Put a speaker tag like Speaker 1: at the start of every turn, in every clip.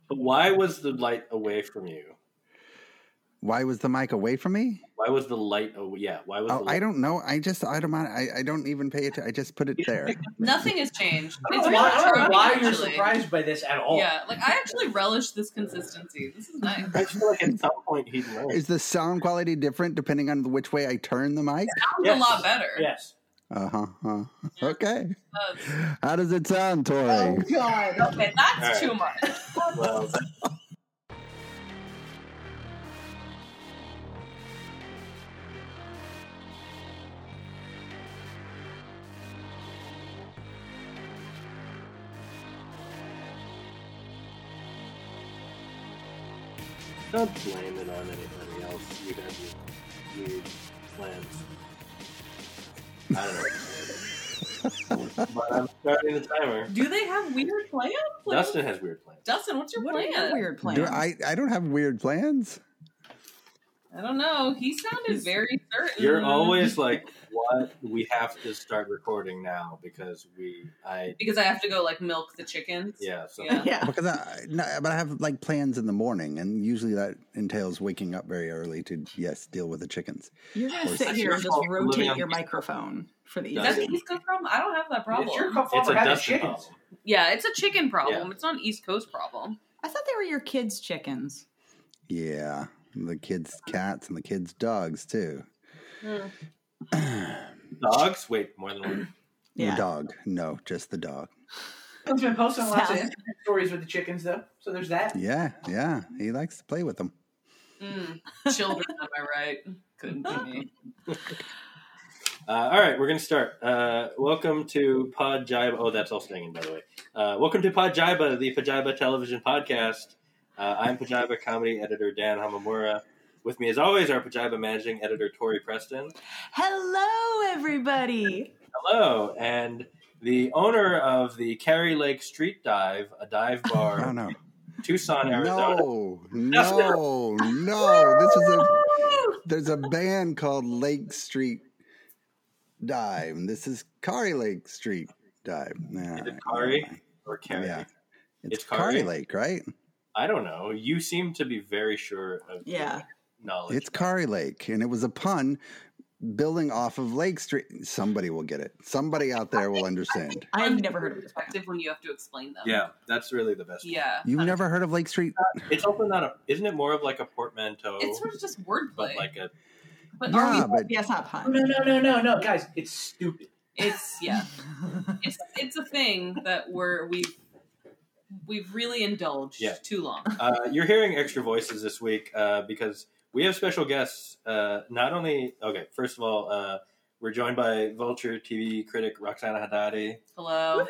Speaker 1: But why was the light away from you?
Speaker 2: Why was the mic away from me?
Speaker 1: Why was the light? Yeah. Why was?
Speaker 2: Oh, I don't know. I just I don't even pay attention. I just put it there.
Speaker 3: Nothing has changed.
Speaker 4: I don't know why you're surprised by this at all.
Speaker 3: Yeah, like I actually relish this consistency. This is nice.
Speaker 1: I feel like at some point he'd learn.
Speaker 2: Is the sound quality different depending on which way I turn the mic?
Speaker 3: It sounds a lot better.
Speaker 4: Yes.
Speaker 2: Okay. How does it sound, Tori?
Speaker 3: Oh God. Okay, that's too much.
Speaker 1: Well, don't blame it on anybody else. You have your weird plans. I don't know. But I'm starting the timer.
Speaker 3: Do they have weird plans? Like,
Speaker 1: Dustin has weird plans.
Speaker 3: Dustin, what's your plan?
Speaker 5: What are your weird plans?
Speaker 2: I don't have weird plans.
Speaker 3: I don't know. He sounded very certain.
Speaker 1: You're always like, what? We have to start recording now because I
Speaker 3: have to go like milk the chickens.
Speaker 1: Yeah. So
Speaker 5: Yeah.
Speaker 2: Because but I have like plans in the morning, and usually that entails waking up very early to deal with the chickens.
Speaker 5: You're going to sit here and just rotate your microphone for the
Speaker 3: Is that the East Coast problem? I don't have that problem.
Speaker 4: It's your fault
Speaker 1: it's
Speaker 4: for
Speaker 1: a
Speaker 4: having
Speaker 1: Dustin
Speaker 4: chickens.
Speaker 1: problem.
Speaker 3: Yeah, it's a chicken problem.
Speaker 1: Yeah.
Speaker 3: It's not an East Coast problem.
Speaker 5: I thought they were your kids' chickens.
Speaker 2: Yeah, the kids' cats and the kids' dogs too.
Speaker 1: Dogs? Wait, more than one.
Speaker 2: The dog? No, just the dog.
Speaker 4: He's been posting lots of Instagram stories with the chickens, though. So there's that.
Speaker 2: Yeah, he likes to play with them.
Speaker 3: Children, am I right? Couldn't be me.
Speaker 1: All right, we're going to start. Welcome to Pod Jiba. Oh, that's all staying in, by the way. Welcome to Pod Jiba, the Pajiba television podcast. I'm Pajiba comedy editor Dan Hamamura. With me, as always, our Pajiba managing editor Tori Preston.
Speaker 5: Hello, everybody.
Speaker 1: Hello, and the owner of the Cary Lake Street Dive, a dive bar
Speaker 2: Oh no.
Speaker 1: Tucson, Arizona.
Speaker 2: No. There's a band called Lake Street Dive, and this is Cary Lake Street Dive.
Speaker 1: Is it Cary or Cary?
Speaker 2: Yeah. It's
Speaker 1: Cary?
Speaker 2: Cary Lake, right?
Speaker 1: I don't know. You seem to be very sure of your knowledge.
Speaker 2: It's Cary Lake, and it was a pun building off of Lake Street. Somebody will get it. Somebody out there will understand.
Speaker 5: I've never heard of this.
Speaker 3: Perspective when you have to explain them.
Speaker 1: Yeah, that's really the best.
Speaker 3: Yeah.
Speaker 2: You've never heard of Lake Street?
Speaker 1: It's also not isn't it more of like a portmanteau?
Speaker 3: It's sort of just wordplay.
Speaker 1: But like a
Speaker 3: But
Speaker 2: Yeah, but
Speaker 5: it's not pun.
Speaker 4: No, guys, it's stupid.
Speaker 3: it's it's a thing that we've really indulged too long.
Speaker 1: You're hearing extra voices this week because we have special guests. First of all, we're joined by Vulture TV critic Roxana Haddadi.
Speaker 3: Hello.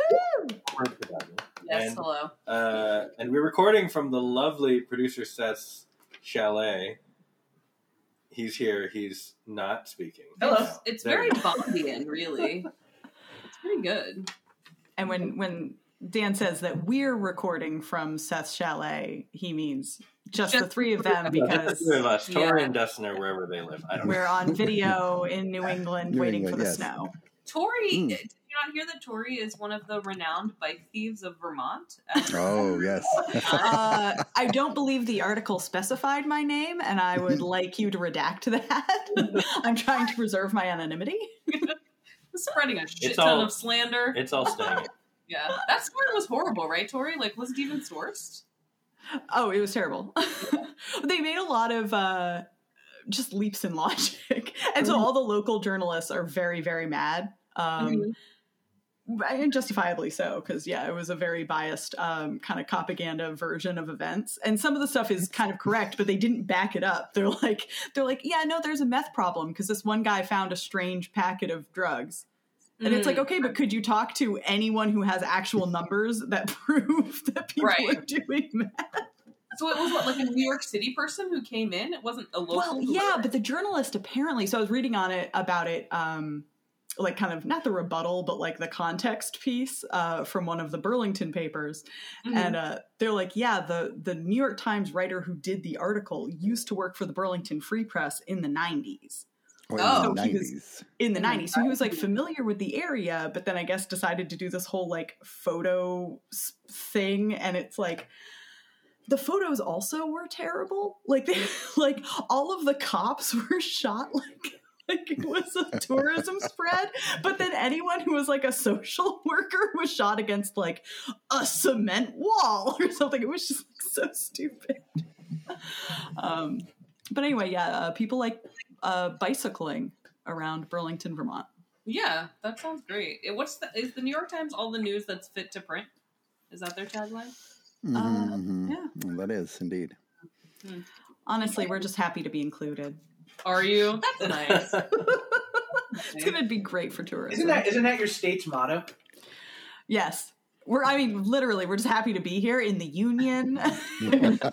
Speaker 3: Yes,
Speaker 1: and,
Speaker 3: hello.
Speaker 1: And we're recording from the lovely producer Seth's chalet. He's here. He's not speaking.
Speaker 4: Hello.
Speaker 3: It's very Bondian, really. It's pretty good.
Speaker 5: And when Dan says that we're recording from Seth's chalet, he means just the three of them because
Speaker 1: the three of us, Tori and Dustin, or wherever they live. I don't know.
Speaker 5: we're on video in New England waiting for the snow.
Speaker 3: Tori, did you not hear that Tori is one of the renowned bike thieves of Vermont?
Speaker 2: Oh, yes.
Speaker 5: I don't believe the article specified my name, and I would like you to redact that. I'm trying to preserve my anonymity.
Speaker 3: Spreading a shit ton of slander.
Speaker 1: It's all staying.
Speaker 3: Yeah, that story was horrible, right, Tori? Like, was it even sourced?
Speaker 5: Oh, it was terrible. They made a lot of just leaps in logic, and so all the local journalists are very, very mad. And justifiably so, because it was a very biased kind of propaganda version of events, and some of the stuff is kind of correct, but they didn't back it up. They're like, yeah, no, there's a meth problem because this one guy found a strange packet of drugs. And it's like, okay, but could you talk to anyone who has actual numbers that prove that people are doing that?
Speaker 3: So it was like a New York City person who came in? It wasn't a local?
Speaker 5: Well, yeah, but the journalist apparently, so I was reading about it, like kind of, not the rebuttal, but like the context piece from one of the Burlington papers. Mm-hmm. And they're like, yeah, the New York Times writer who did the article used to work for the Burlington Free Press in the 90s.
Speaker 2: In the 90s.
Speaker 5: In the 90s. So he was like familiar with the area, but then I guess decided to do this whole like photo thing. And it's like, the photos also were terrible. Like like all of the cops were shot like it was a tourism spread, but then anyone who was like a social worker was shot against like a cement wall or something. It was just like, so stupid. But anyway, yeah, people like bicycling around Burlington, Vermont.
Speaker 3: Yeah, that sounds great. Is the New York Times all the news that's fit to print? Is that their tagline?
Speaker 5: Yeah.
Speaker 2: Well, that is indeed.
Speaker 5: Honestly, we're just happy to be included.
Speaker 3: Are you? That's nice.
Speaker 5: It's going to be great for tourism.
Speaker 4: Isn't that your state's motto?
Speaker 5: Yes. Literally, we're just happy to be here in the union.
Speaker 3: Is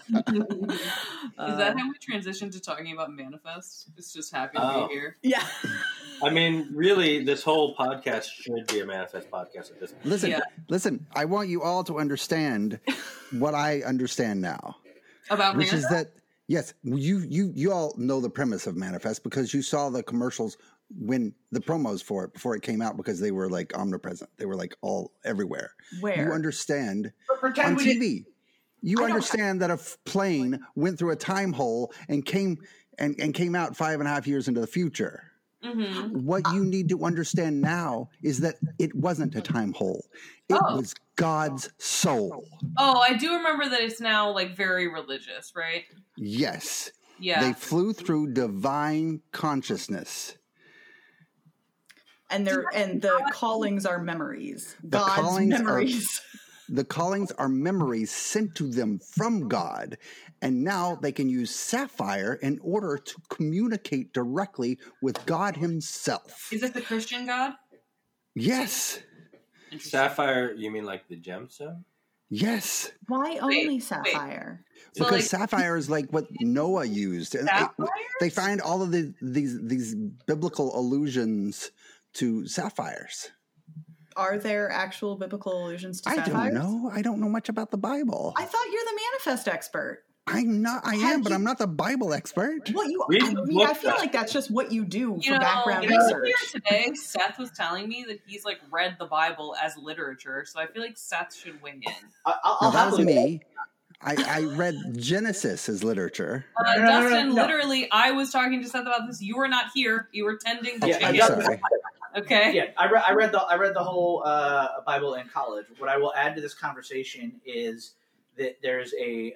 Speaker 3: that how we transition to talking about Manifest? It's just happy to be here.
Speaker 5: Yeah.
Speaker 1: I mean, really, this whole podcast should be a Manifest podcast at this point.
Speaker 2: Listen, I want you all to understand what I understand now.
Speaker 3: About
Speaker 2: which
Speaker 3: Manifest?
Speaker 2: is that, yes, you all know the premise of Manifest because you saw the commercials when the promos for it before it came out, because they were like omnipresent. They were like all everywhere.
Speaker 5: Where?
Speaker 2: You understand
Speaker 4: Pretend
Speaker 2: on
Speaker 4: we
Speaker 2: TV.
Speaker 4: didn't-
Speaker 2: You understand that a plane went through a time hole and came out 5.5 years into the future.
Speaker 3: Mm-hmm.
Speaker 2: What you need to understand now is that it wasn't a time hole. It was God's soul.
Speaker 3: Oh, I do remember that it's now like very religious, right?
Speaker 2: Yes.
Speaker 3: Yeah.
Speaker 2: They flew through divine consciousness.
Speaker 5: And the callings are memories.
Speaker 2: The
Speaker 5: God's
Speaker 2: callings are-
Speaker 5: memories.
Speaker 2: The callings are memories sent to them from God, and now they can use Sapphire in order to communicate directly with God himself.
Speaker 3: Is it the Christian God?
Speaker 2: Yes.
Speaker 1: Sapphire, you mean like the gemstone?
Speaker 2: Yes.
Speaker 5: Why only Sapphire?
Speaker 3: So,
Speaker 2: Because
Speaker 3: like,
Speaker 2: Sapphire is like what Noah used. And
Speaker 3: Sapphires?
Speaker 2: they find all of these biblical allusions to sapphires.
Speaker 5: Are there actual biblical allusions to
Speaker 2: I
Speaker 5: sapphires?
Speaker 2: don't know. I don't know much about the Bible.
Speaker 5: I thought you're the Manifest expert.
Speaker 2: I'm not. I am, but I'm not the Bible expert.
Speaker 5: Well,
Speaker 1: Read
Speaker 5: I
Speaker 1: the
Speaker 5: mean,
Speaker 1: book
Speaker 5: I feel
Speaker 1: then.
Speaker 5: like that's just what you do
Speaker 3: You
Speaker 5: for
Speaker 3: know,
Speaker 5: background
Speaker 3: earlier
Speaker 5: research.
Speaker 3: today, Seth was telling me that he's like read the Bible as literature, so I feel like Seth should weigh in.
Speaker 4: I'll
Speaker 2: No, that was
Speaker 4: happily-
Speaker 2: me. I read Genesis as literature.
Speaker 4: No.
Speaker 3: Dustin, literally, I was talking to Seth about this. You were not here. You were tending the
Speaker 4: Yeah,
Speaker 3: chicken.
Speaker 2: I'm sorry.
Speaker 3: Okay.
Speaker 4: Yeah, I read the whole Bible in college. What I will add to this conversation is that there's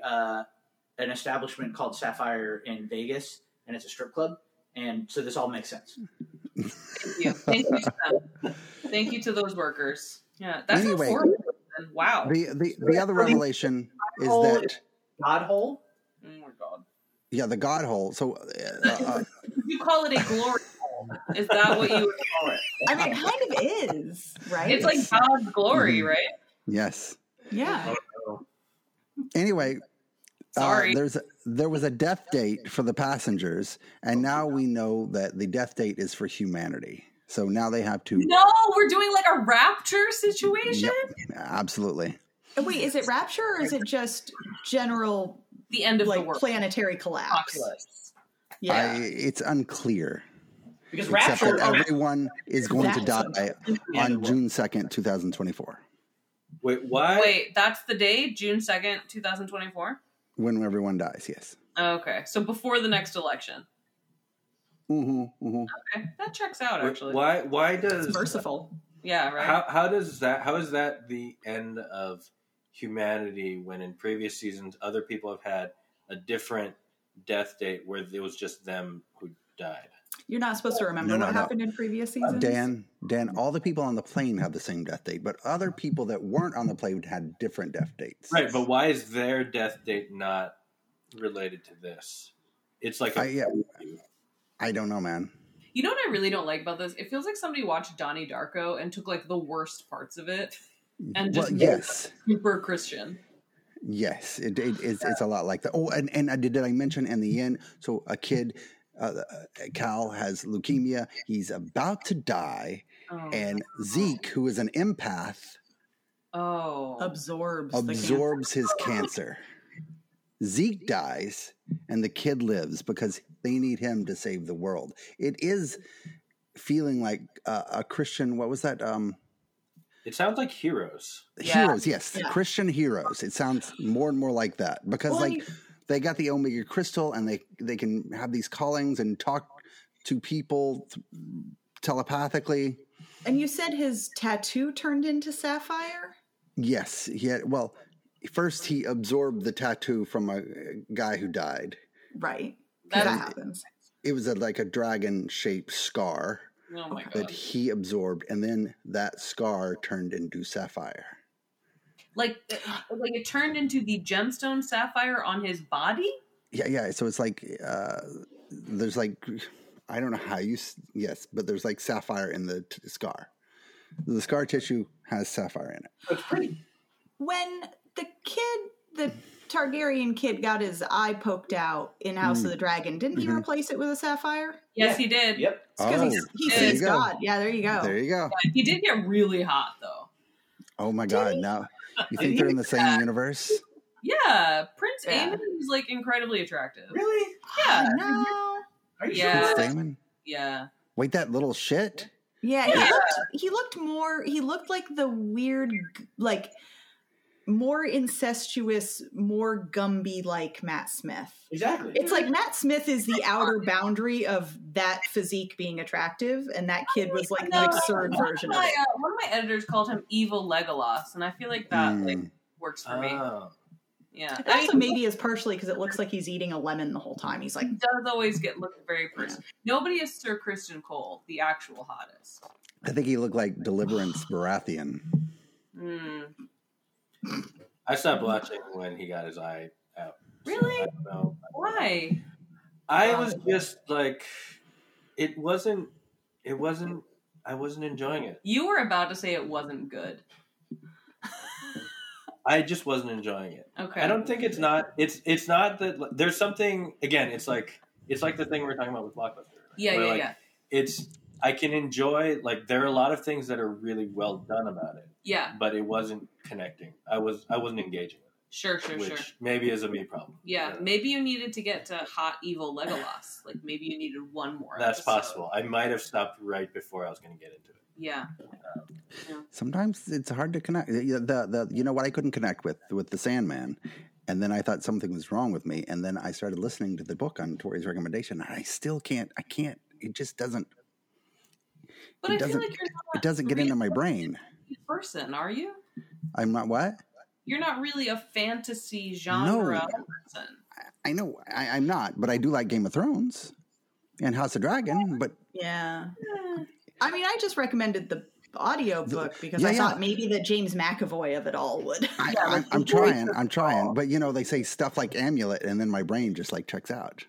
Speaker 4: an establishment called Sapphire in Vegas, and it's a strip club, and so this all makes sense.
Speaker 3: Thank you. Thank you to them. Thank you to those workers. Yeah, that's
Speaker 2: Anyway.
Speaker 3: horrible. Wow.
Speaker 2: The other revelation is
Speaker 4: Oh,
Speaker 2: that
Speaker 4: God hole?
Speaker 3: Oh my god.
Speaker 2: the God hole. So
Speaker 3: You call it a glory hole. Is that what you would call it?
Speaker 5: I mean, it kind of is, right?
Speaker 3: It's like God's glory, right?
Speaker 2: yes.
Speaker 5: yeah.
Speaker 2: Anyway,
Speaker 3: Sorry.
Speaker 2: there was a death date for the passengers, and now we know that the death date is for humanity. So now they have to.
Speaker 3: No, we're doing like a rapture situation?
Speaker 2: Yep, absolutely.
Speaker 5: Wait, is it rapture or is it just general
Speaker 3: The end of the
Speaker 5: like
Speaker 3: world.
Speaker 5: planetary collapse?
Speaker 3: Apocalypse.
Speaker 5: Yeah.
Speaker 2: It's unclear.
Speaker 4: Because
Speaker 2: Except
Speaker 4: rapture.
Speaker 2: that everyone is going to
Speaker 5: That's
Speaker 2: die on June 2nd, 2024.
Speaker 1: Wait, why?
Speaker 3: Wait, that's the day, June 2nd, 2024?
Speaker 2: When everyone dies, yes.
Speaker 3: Okay, so before the next election. Okay, that checks out, actually.
Speaker 1: Why does
Speaker 5: It's merciful.
Speaker 3: Yeah, right?
Speaker 1: how is that the end of humanity when in previous seasons other people have had a different death date where it was just them who died?
Speaker 5: You're not supposed to remember
Speaker 2: No,
Speaker 5: what
Speaker 2: no.
Speaker 5: happened in previous seasons.
Speaker 2: Dan, all the people on the plane have the same death date, but other people that weren't on the plane had different death dates.
Speaker 1: Right, but why is their death date not related to this? It's like
Speaker 2: I don't know, man.
Speaker 3: You know what I really don't like about this? It feels like somebody watched Donnie Darko and took like the worst parts of it and just made it super Christian.
Speaker 2: Yes, it's a lot like that. Oh, and did I mention in the end? So a kid, Cal has leukemia. He's about to die, and Zeke, who is an empath, absorbs his cancer. Zeke dies, and the kid lives because they need him to save the world. It is feeling like a Christian. What was that?
Speaker 1: It sounds like heroes.
Speaker 2: Heroes, yes. Yeah. Christian heroes. It sounds more and more like that because they got the Omega Crystal and they can have these callings and talk to people telepathically.
Speaker 5: And you said his tattoo turned into sapphire?
Speaker 2: Yes. First he absorbed the tattoo from a guy who died.
Speaker 5: Right. That happens.
Speaker 2: It was like a dragon-shaped scar.
Speaker 3: Oh my God.
Speaker 2: That he absorbed, and then that scar turned into sapphire.
Speaker 3: Like it turned into the gemstone sapphire on his body?
Speaker 2: Yeah. So it's like there's like, I don't know how but there's like sapphire in the scar. The scar tissue has sapphire in it.
Speaker 4: It's pretty.
Speaker 5: When the Targaryen kid got his eye poked out in House of the Dragon, didn't he replace it with a sapphire?
Speaker 3: Yes, he did.
Speaker 4: Yep.
Speaker 5: It's because he sees God. Yeah, there you go.
Speaker 2: There you go.
Speaker 3: Yeah, he did get really hot, though.
Speaker 2: Oh, my God. Now, you think they're in the same universe?
Speaker 3: Yeah. Prince Aemon is, like, incredibly attractive.
Speaker 4: Really?
Speaker 3: Yeah.
Speaker 5: No.
Speaker 4: Are you
Speaker 3: Yeah.
Speaker 4: sure?
Speaker 2: Prince Aemon?
Speaker 3: Yeah.
Speaker 2: Wait, that little shit?
Speaker 5: Yeah, he looked like the weird, like, more incestuous, more Gumby like Matt Smith.
Speaker 4: Exactly.
Speaker 5: It's like Matt Smith is the outer boundary of that physique being attractive, and that kid was like the absurd version of it.
Speaker 3: One of my editors called him Evil Legolas, and I feel like that works for me. Yeah.
Speaker 5: It also maybe is partially because it looks like he's eating a lemon the whole time. He's like,
Speaker 3: he does always look very person. Yeah. Nobody is Sir Christian Cole, the actual hottest.
Speaker 2: I think he looked like Deliverance Baratheon.
Speaker 1: I stopped watching when he got his eye out.
Speaker 3: Really?
Speaker 1: So I don't know.
Speaker 3: Why?
Speaker 1: I was just like, I wasn't enjoying it.
Speaker 3: You were about to say it wasn't good.
Speaker 1: I just wasn't enjoying it.
Speaker 3: Okay.
Speaker 1: I don't think it's not that there's something, again, it's like the thing we're talking about with Blockbuster.
Speaker 3: Yeah.
Speaker 1: I can enjoy, like, there are a lot of things that are really well done about it.
Speaker 3: Yeah.
Speaker 1: But it wasn't connecting. I wasn't engaging with it.
Speaker 3: Sure.
Speaker 1: Which maybe is a me problem.
Speaker 3: Yeah. Maybe you needed to get to hot, evil Legolas. Like, maybe you needed one more
Speaker 1: That's
Speaker 3: episode.
Speaker 1: possible. I might have stopped right before I was going to get into it.
Speaker 3: Yeah.
Speaker 2: Sometimes it's hard to connect. You know what I couldn't connect with the Sandman, and then I thought something was wrong with me, and then I started listening to the book on Tori's recommendation, and I still can't. I can't. It just doesn't.
Speaker 3: But I feel like you're not.
Speaker 2: It doesn't get into my brain.
Speaker 3: Person, are you?
Speaker 2: I'm not what?
Speaker 3: You're not really a fantasy genre person.
Speaker 2: I know I'm not, but I do like Game of Thrones and House of Dragon. But
Speaker 5: yeah. I mean, I just recommended the audio book because I thought maybe the James McAvoy of it all would.
Speaker 2: I'm trying. But, they say stuff like Amulet, and then my brain just, like, checks out.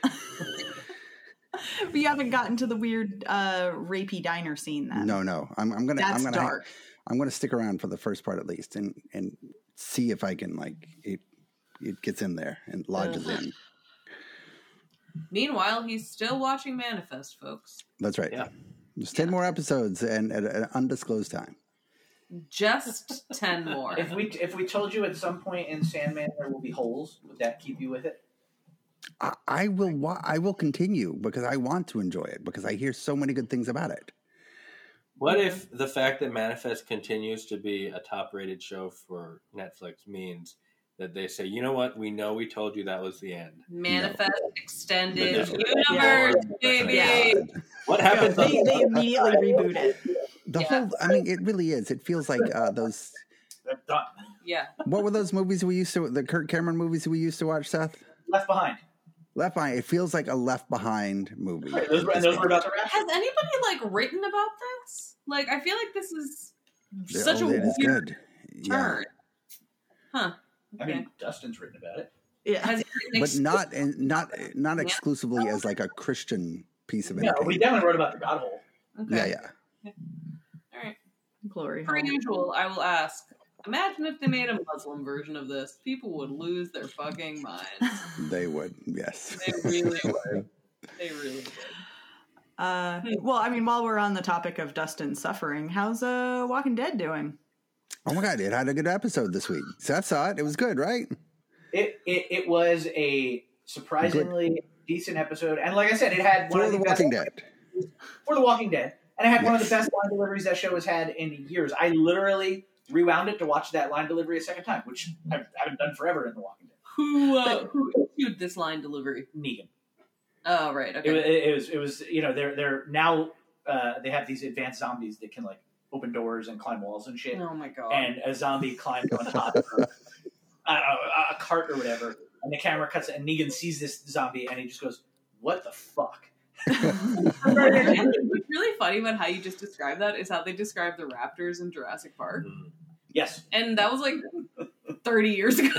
Speaker 5: But you haven't gotten to the weird rapey diner scene then?
Speaker 2: No. I'm gonna
Speaker 5: dark.
Speaker 2: I'm gonna stick around for the first part at least and see if I can, like, it gets in there and lodges in.
Speaker 3: Meanwhile, he's still watching Manifest, folks.
Speaker 2: That's right. Yeah. There's 10 more episodes and at an undisclosed time.
Speaker 3: Just 10 more.
Speaker 4: If we told you at some point in Sandman there will be holes, would that keep you with it?
Speaker 2: I will continue because I want to enjoy it because I hear so many good things about it.
Speaker 1: What if the fact that Manifest continues to be a top-rated show for Netflix means that they say, you know what, we know we told you that was the end.
Speaker 3: Manifest Extended Universe, baby.
Speaker 5: Yeah.
Speaker 1: What happens?
Speaker 5: They immediately reboot it.
Speaker 2: It really is. It feels like those.
Speaker 4: They're done.
Speaker 3: Yeah.
Speaker 2: What were those movies the Kirk Cameron movies we used to watch, Seth?
Speaker 4: Left Behind.
Speaker 2: Left Behind. It feels like a Left Behind movie.
Speaker 4: Right, those were about to wrap.
Speaker 3: Has anybody written about this? Like, I feel like this is such a weird
Speaker 2: good.
Speaker 3: turn.
Speaker 2: Yeah.
Speaker 3: Huh.
Speaker 4: I mean, Dustin's written about it.
Speaker 5: Yeah.
Speaker 2: But not exclusively as like a Christian piece of entertainment.
Speaker 4: No, we definitely wrote about the God Hole.
Speaker 3: Okay.
Speaker 2: Yeah.
Speaker 3: All right.
Speaker 5: Glory.
Speaker 3: Per usual, I will ask. Imagine if they made a Muslim version of this. People would lose their fucking minds.
Speaker 2: They would, yes.
Speaker 3: They really would. They really would.
Speaker 5: Well, I mean, while we're on the topic of Dustin suffering, how's Walking Dead doing?
Speaker 2: Oh my God, it had a good episode this week. Seth saw it. It was good, right?
Speaker 4: It was a surprisingly decent episode. And like I said, it had one
Speaker 2: For
Speaker 4: of
Speaker 2: The Walking Dead.
Speaker 4: For The Walking Dead. And it had one of the best line deliveries that show has had in years. I literally rewound it to watch that line delivery a second time, which I haven't done forever in The Walking Dead.
Speaker 3: Who issued this line delivery?
Speaker 4: Negan.
Speaker 3: Oh, right. Okay.
Speaker 4: It was they're now they have these advanced zombies that can like open doors and climb walls and shit.
Speaker 3: Oh my god!
Speaker 4: And a zombie climbed on top of a cart or whatever, and the camera cuts it, and Negan sees this zombie, and he just goes, "What the fuck?"
Speaker 3: What's really funny about how you just described that is how they describe the raptors in Jurassic Park.
Speaker 4: Yes,
Speaker 3: and that was like 30 years ago.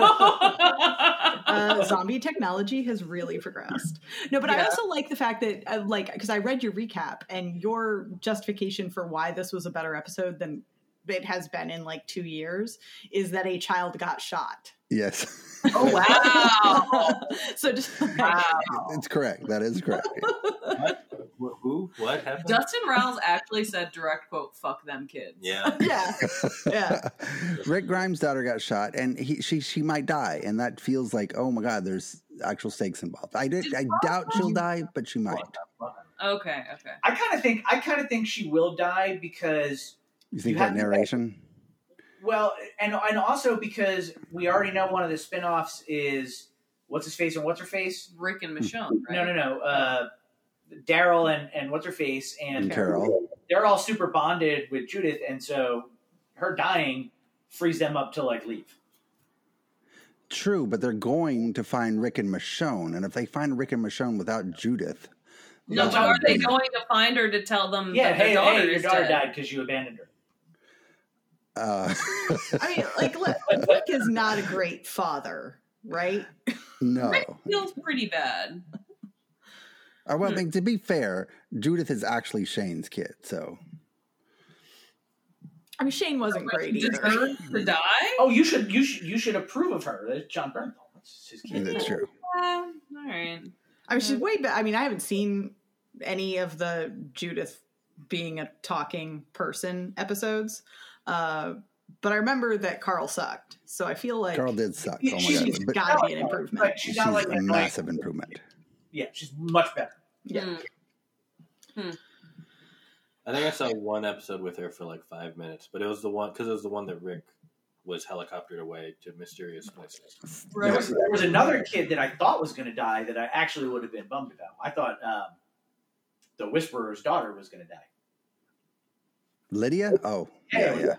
Speaker 5: Zombie technology has really progressed. No, but I also like the fact that, because I read your recap and your justification for why this was a better episode than it has been in like 2 years is that a child got shot.
Speaker 2: Yes.
Speaker 3: Oh, wow.
Speaker 5: So just
Speaker 2: it's correct. That is correct.
Speaker 1: Who? What happened?
Speaker 3: Dustin Riles actually said, direct quote, "Fuck them kids."
Speaker 1: Yeah.
Speaker 5: Yeah.
Speaker 2: Rick Grimes' daughter got shot, and she might die, and that feels like, oh my god, there's actual stakes involved. I doubt she'll die, but she might.
Speaker 3: Okay.
Speaker 4: I kind of think she will die because
Speaker 2: you think that narration.
Speaker 4: Well, and also because we already know one of the spinoffs is what's his face and what's her face,
Speaker 3: Rick and Michonne. Right?
Speaker 4: No. Daryl and what's her face and
Speaker 2: Carol.
Speaker 4: They're all super bonded with Judith, and so her dying frees them up to like leave.
Speaker 2: True, but they're going to find Rick and Michonne, and if they find Rick and Michonne without Judith,
Speaker 3: no, but are they going to find her to tell them?
Speaker 4: Yeah,
Speaker 3: that
Speaker 4: your daughter died because you abandoned her.
Speaker 5: I mean, Rick is not a great father, right?
Speaker 2: No,
Speaker 3: Rick feels pretty bad.
Speaker 2: Well, I mean, to be fair, Judith is actually Shane's kid, so.
Speaker 5: I mean, Shane wasn't great either.
Speaker 3: Deserved to die?
Speaker 4: Oh, you should approve of her. That's John Bernthal. That's his kid.
Speaker 2: That's true.
Speaker 3: All right.
Speaker 5: I mean, she's way better. I mean, I haven't seen any of the Judith being a talking person episodes, but I remember that Carl sucked. So I feel like
Speaker 2: Carl did suck. Oh my
Speaker 5: she's
Speaker 2: god!
Speaker 5: got to be an improvement.
Speaker 4: But she's not like
Speaker 2: a massive improvement.
Speaker 4: Yeah, she's much better.
Speaker 5: Yeah.
Speaker 1: I think I saw one episode with her for like 5 minutes, but it was the one that Rick was helicoptered away to mysterious places.
Speaker 4: Right. There was another kid that I thought was going to die that I actually would have been bummed about. I thought the Whisperer's daughter was going to die.
Speaker 2: Lydia? Oh, yeah.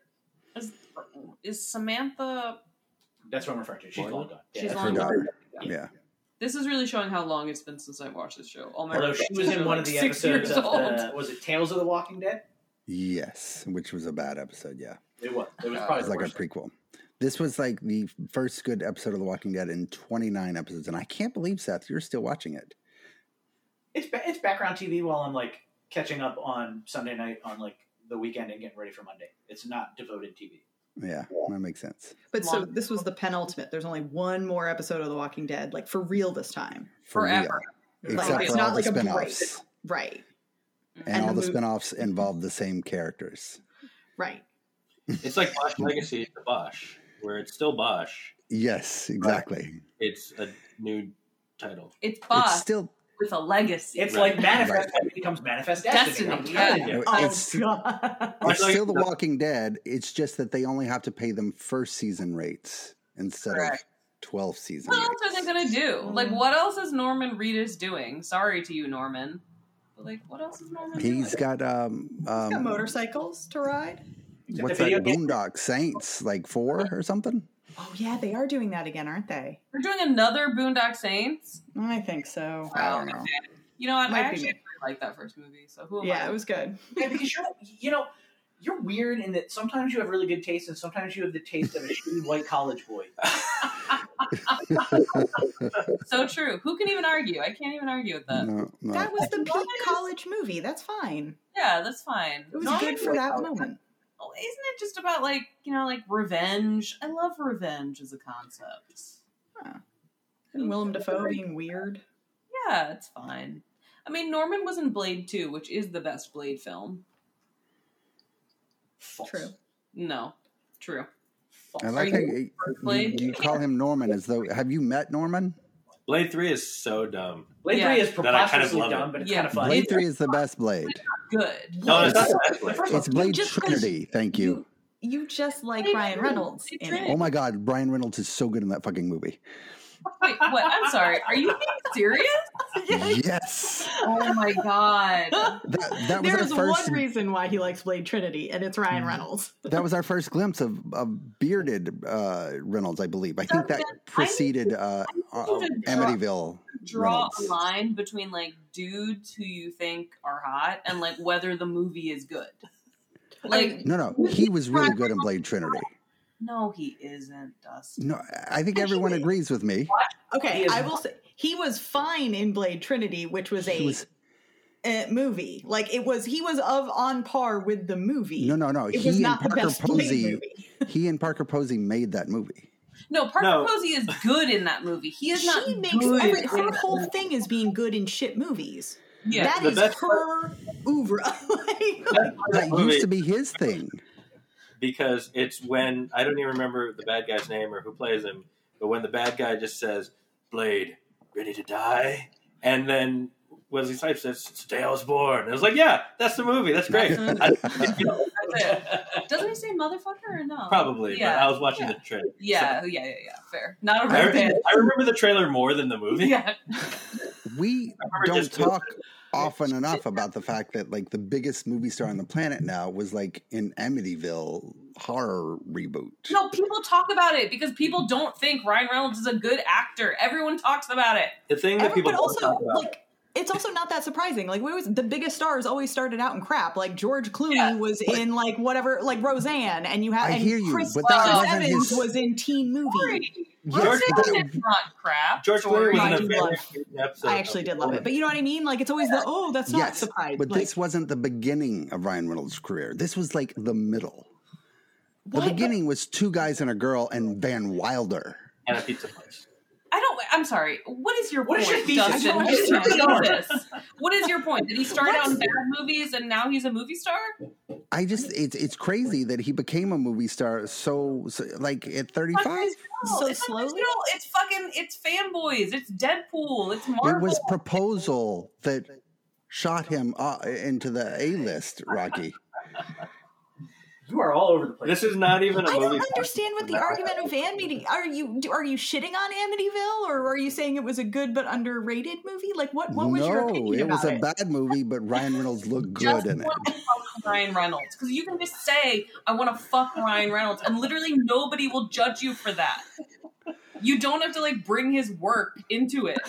Speaker 3: Is Samantha?
Speaker 4: That's what I'm referring to. She's long gone.
Speaker 3: She's
Speaker 2: Her
Speaker 3: long gone.
Speaker 2: daughter. Yeah.
Speaker 3: This is really showing how long it's been since I watched this show.
Speaker 4: Although she was in one of the episodes of was it Tales of the Walking Dead?
Speaker 2: Yes, which was a bad episode, yeah.
Speaker 4: It was. It was
Speaker 2: It
Speaker 4: probably
Speaker 2: was like a prequel. This was like the first good episode of The Walking Dead in 29 episodes, and I can't believe, Seth, you're still watching it.
Speaker 4: It's background TV while I'm like catching up on Sunday night on like the weekend and getting ready for Monday. It's not devoted TV.
Speaker 2: Yeah, that makes sense.
Speaker 5: But so this was the penultimate. There's only one more episode of The Walking Dead, like for real this time.
Speaker 3: Forever.
Speaker 2: Except
Speaker 5: like, it's
Speaker 2: for
Speaker 5: not
Speaker 2: all
Speaker 5: like
Speaker 2: the
Speaker 5: a break.
Speaker 2: spinoffs.
Speaker 5: Right.
Speaker 2: And all the spinoffs involve the same characters.
Speaker 5: Right.
Speaker 1: It's like Bosch Legacy to Bosch, where it's still Bosch.
Speaker 2: Yes, exactly.
Speaker 1: It's a new title.
Speaker 3: It's Bosch
Speaker 2: It's still
Speaker 3: with a legacy.
Speaker 4: It's like Manifest when it becomes Manifest Destiny.
Speaker 3: Destiny,
Speaker 4: Yeah.
Speaker 2: it's
Speaker 5: God.
Speaker 2: still The Walking Dead. It's just that they only have to pay them first season rates instead of 12 season
Speaker 3: What
Speaker 2: rates.
Speaker 3: else are they going to do? Like, what else is Norman Reedus doing? Sorry to you, Norman. But, like, what else is Norman doing?
Speaker 2: He's got
Speaker 5: He's got motorcycles to ride.
Speaker 2: what's that? Boondock Saints, like 4 or something?
Speaker 5: Oh yeah, they are doing that again, aren't they?
Speaker 3: We're doing another Boondock Saints?
Speaker 5: I think so.
Speaker 2: I don't know.
Speaker 3: You know what?
Speaker 5: Might
Speaker 3: I
Speaker 5: be
Speaker 3: actually
Speaker 5: me.
Speaker 3: really like that first movie. So who am I?
Speaker 5: Yeah, it was good.
Speaker 4: Yeah, because you're weird in that sometimes you have really good taste and sometimes you have the taste of a shitty white college boy.
Speaker 3: So true. Who can even argue? I can't even argue with that.
Speaker 2: No.
Speaker 5: That was the peak college movie. That's fine.
Speaker 3: Yeah, that's fine.
Speaker 5: It was good for that moment.
Speaker 3: Well, isn't it just about like revenge? I love revenge as a concept.
Speaker 5: And Willem Dafoe being weird.
Speaker 3: Yeah, it's fine. I mean, Norman was in Blade 2, which is the best Blade film.
Speaker 4: False.
Speaker 5: True.
Speaker 3: No, true.
Speaker 4: False.
Speaker 2: I like how you call him Norman as though. Have you met Norman?
Speaker 1: Blade 3 is so dumb.
Speaker 4: Blade 3 is preposterously
Speaker 1: love it.
Speaker 4: dumb, but it's kind of fun.
Speaker 2: Blade 3 is the best Blade.
Speaker 3: Good.
Speaker 1: No, it's not the best
Speaker 4: The
Speaker 1: Blade.
Speaker 4: first
Speaker 2: It's Blade
Speaker 5: Just 'cause
Speaker 2: Trinity. Thank you.
Speaker 5: You just like
Speaker 3: Blade
Speaker 5: Ryan
Speaker 3: Trinity.
Speaker 5: Reynolds
Speaker 3: Blade
Speaker 5: in
Speaker 3: Trinity.
Speaker 5: it.
Speaker 2: Oh my God, Brian Reynolds is so good in that fucking movie.
Speaker 3: Wait, what? I'm sorry. Are you being serious?
Speaker 2: Yes.
Speaker 3: Oh my god.
Speaker 2: That was
Speaker 5: There's
Speaker 2: our first.
Speaker 5: one reason why he likes Blade Trinity, and it's Ryan Reynolds.
Speaker 2: That was our first glimpse of bearded Reynolds, I believe. I think that preceded Amityville.
Speaker 3: Draw
Speaker 2: Reynolds.
Speaker 3: a line between like dudes who you think are hot and like whether the movie is good. Like,
Speaker 2: No, he was really good in Blade Trinity.
Speaker 3: no, he isn't, Dustin.
Speaker 2: No, I think everyone agrees with me.
Speaker 5: Okay,
Speaker 4: He is
Speaker 5: I will say he was fine in Blade Trinity, which was
Speaker 2: He was
Speaker 5: movie. Like he was on par with the movie.
Speaker 2: no.
Speaker 5: It was
Speaker 2: He and
Speaker 5: not the
Speaker 2: Parker
Speaker 5: best Blade
Speaker 2: Posey.
Speaker 5: movie.
Speaker 2: He and Parker Posey made that movie.
Speaker 3: No, Parker
Speaker 1: No.
Speaker 3: Posey is good in that movie. He is not
Speaker 5: She makes
Speaker 3: good.
Speaker 5: her
Speaker 3: in
Speaker 5: whole
Speaker 3: that
Speaker 5: thing is being good in shit movies.
Speaker 3: Yeah,
Speaker 5: That
Speaker 1: the
Speaker 5: is
Speaker 1: best
Speaker 5: her oeuvre.
Speaker 2: That
Speaker 1: movie-
Speaker 2: used to be his thing.
Speaker 1: Because it's when I don't even remember the bad guy's name or who plays him, but when the bad guy just says, "Blade, ready to die," and then Wesley Snipes says, "Today I was born." And I was like, "Yeah, that's the movie. That's great."
Speaker 3: That's it. Doesn't he say motherfucker or no?
Speaker 1: Probably,
Speaker 3: Yeah.
Speaker 1: but I was watching the trailer.
Speaker 3: Yeah, yeah. Fair. Not a
Speaker 1: I,
Speaker 3: real fan.
Speaker 1: I remember the trailer more than the movie.
Speaker 3: Yeah.
Speaker 2: We
Speaker 1: remember
Speaker 2: don't
Speaker 1: just-
Speaker 2: talk often enough about the fact that like the biggest movie star on the planet now was like in Amityville horror reboot.
Speaker 3: No, people talk about it because people don't think Ryan Reynolds is a good actor. Everyone talks about it.
Speaker 1: The thing that people
Speaker 5: But
Speaker 1: don't
Speaker 5: also,
Speaker 1: talk about.
Speaker 5: like, it's also not that surprising. Like, the biggest stars always started out in crap. Like George Clooney was in like whatever, like Roseanne, and you have
Speaker 2: I
Speaker 5: and
Speaker 2: hear you,
Speaker 5: Chris
Speaker 2: but that wasn't
Speaker 5: Evans
Speaker 2: his-
Speaker 5: was in teen movie.
Speaker 2: Yes,
Speaker 3: Roseanne
Speaker 2: but
Speaker 3: is not crap.
Speaker 1: George Clooney was
Speaker 5: I
Speaker 1: in a
Speaker 5: do
Speaker 1: very
Speaker 5: love-
Speaker 1: good episode.
Speaker 5: I actually did love it, but you know what I mean. Like, it's always the that's not
Speaker 2: Yes,
Speaker 5: surprising.
Speaker 2: but
Speaker 5: Like,
Speaker 2: this wasn't the beginning of Ryan Reynolds' career. This was like the middle. The
Speaker 5: What?
Speaker 2: beginning was Two Guys and a Girl and Van Wilder.
Speaker 1: And a pizza place.
Speaker 3: I'm sorry. What is your
Speaker 4: What is
Speaker 3: point,
Speaker 4: your thesis?
Speaker 3: Dustin?
Speaker 5: I don't
Speaker 3: What is your
Speaker 5: understand.
Speaker 3: thesis? What is your point? Did he start out in bad movies and now he's a movie star?
Speaker 2: I just it's crazy that he became a movie star so like at 35.
Speaker 5: So
Speaker 3: it's
Speaker 5: slowly?
Speaker 3: it's fanboys. It's Deadpool. It's Marvel.
Speaker 2: It was Proposal that shot him into the A-list, Rocky.
Speaker 4: You are all over the place.
Speaker 1: This is not even a
Speaker 5: I
Speaker 1: movie.
Speaker 5: don't understand what the argument of Amity. Are you shitting on Amityville, or are you saying it was a good but underrated movie? Like, what was your
Speaker 2: No,
Speaker 5: opinion
Speaker 2: it
Speaker 5: about
Speaker 2: was a
Speaker 5: it?
Speaker 2: bad movie, but Ryan Reynolds looked
Speaker 3: just
Speaker 2: good in it.
Speaker 3: want to fuck Ryan Reynolds because you can just say I want to fuck Ryan Reynolds and literally nobody will judge you for that. You don't have to like bring his work into it.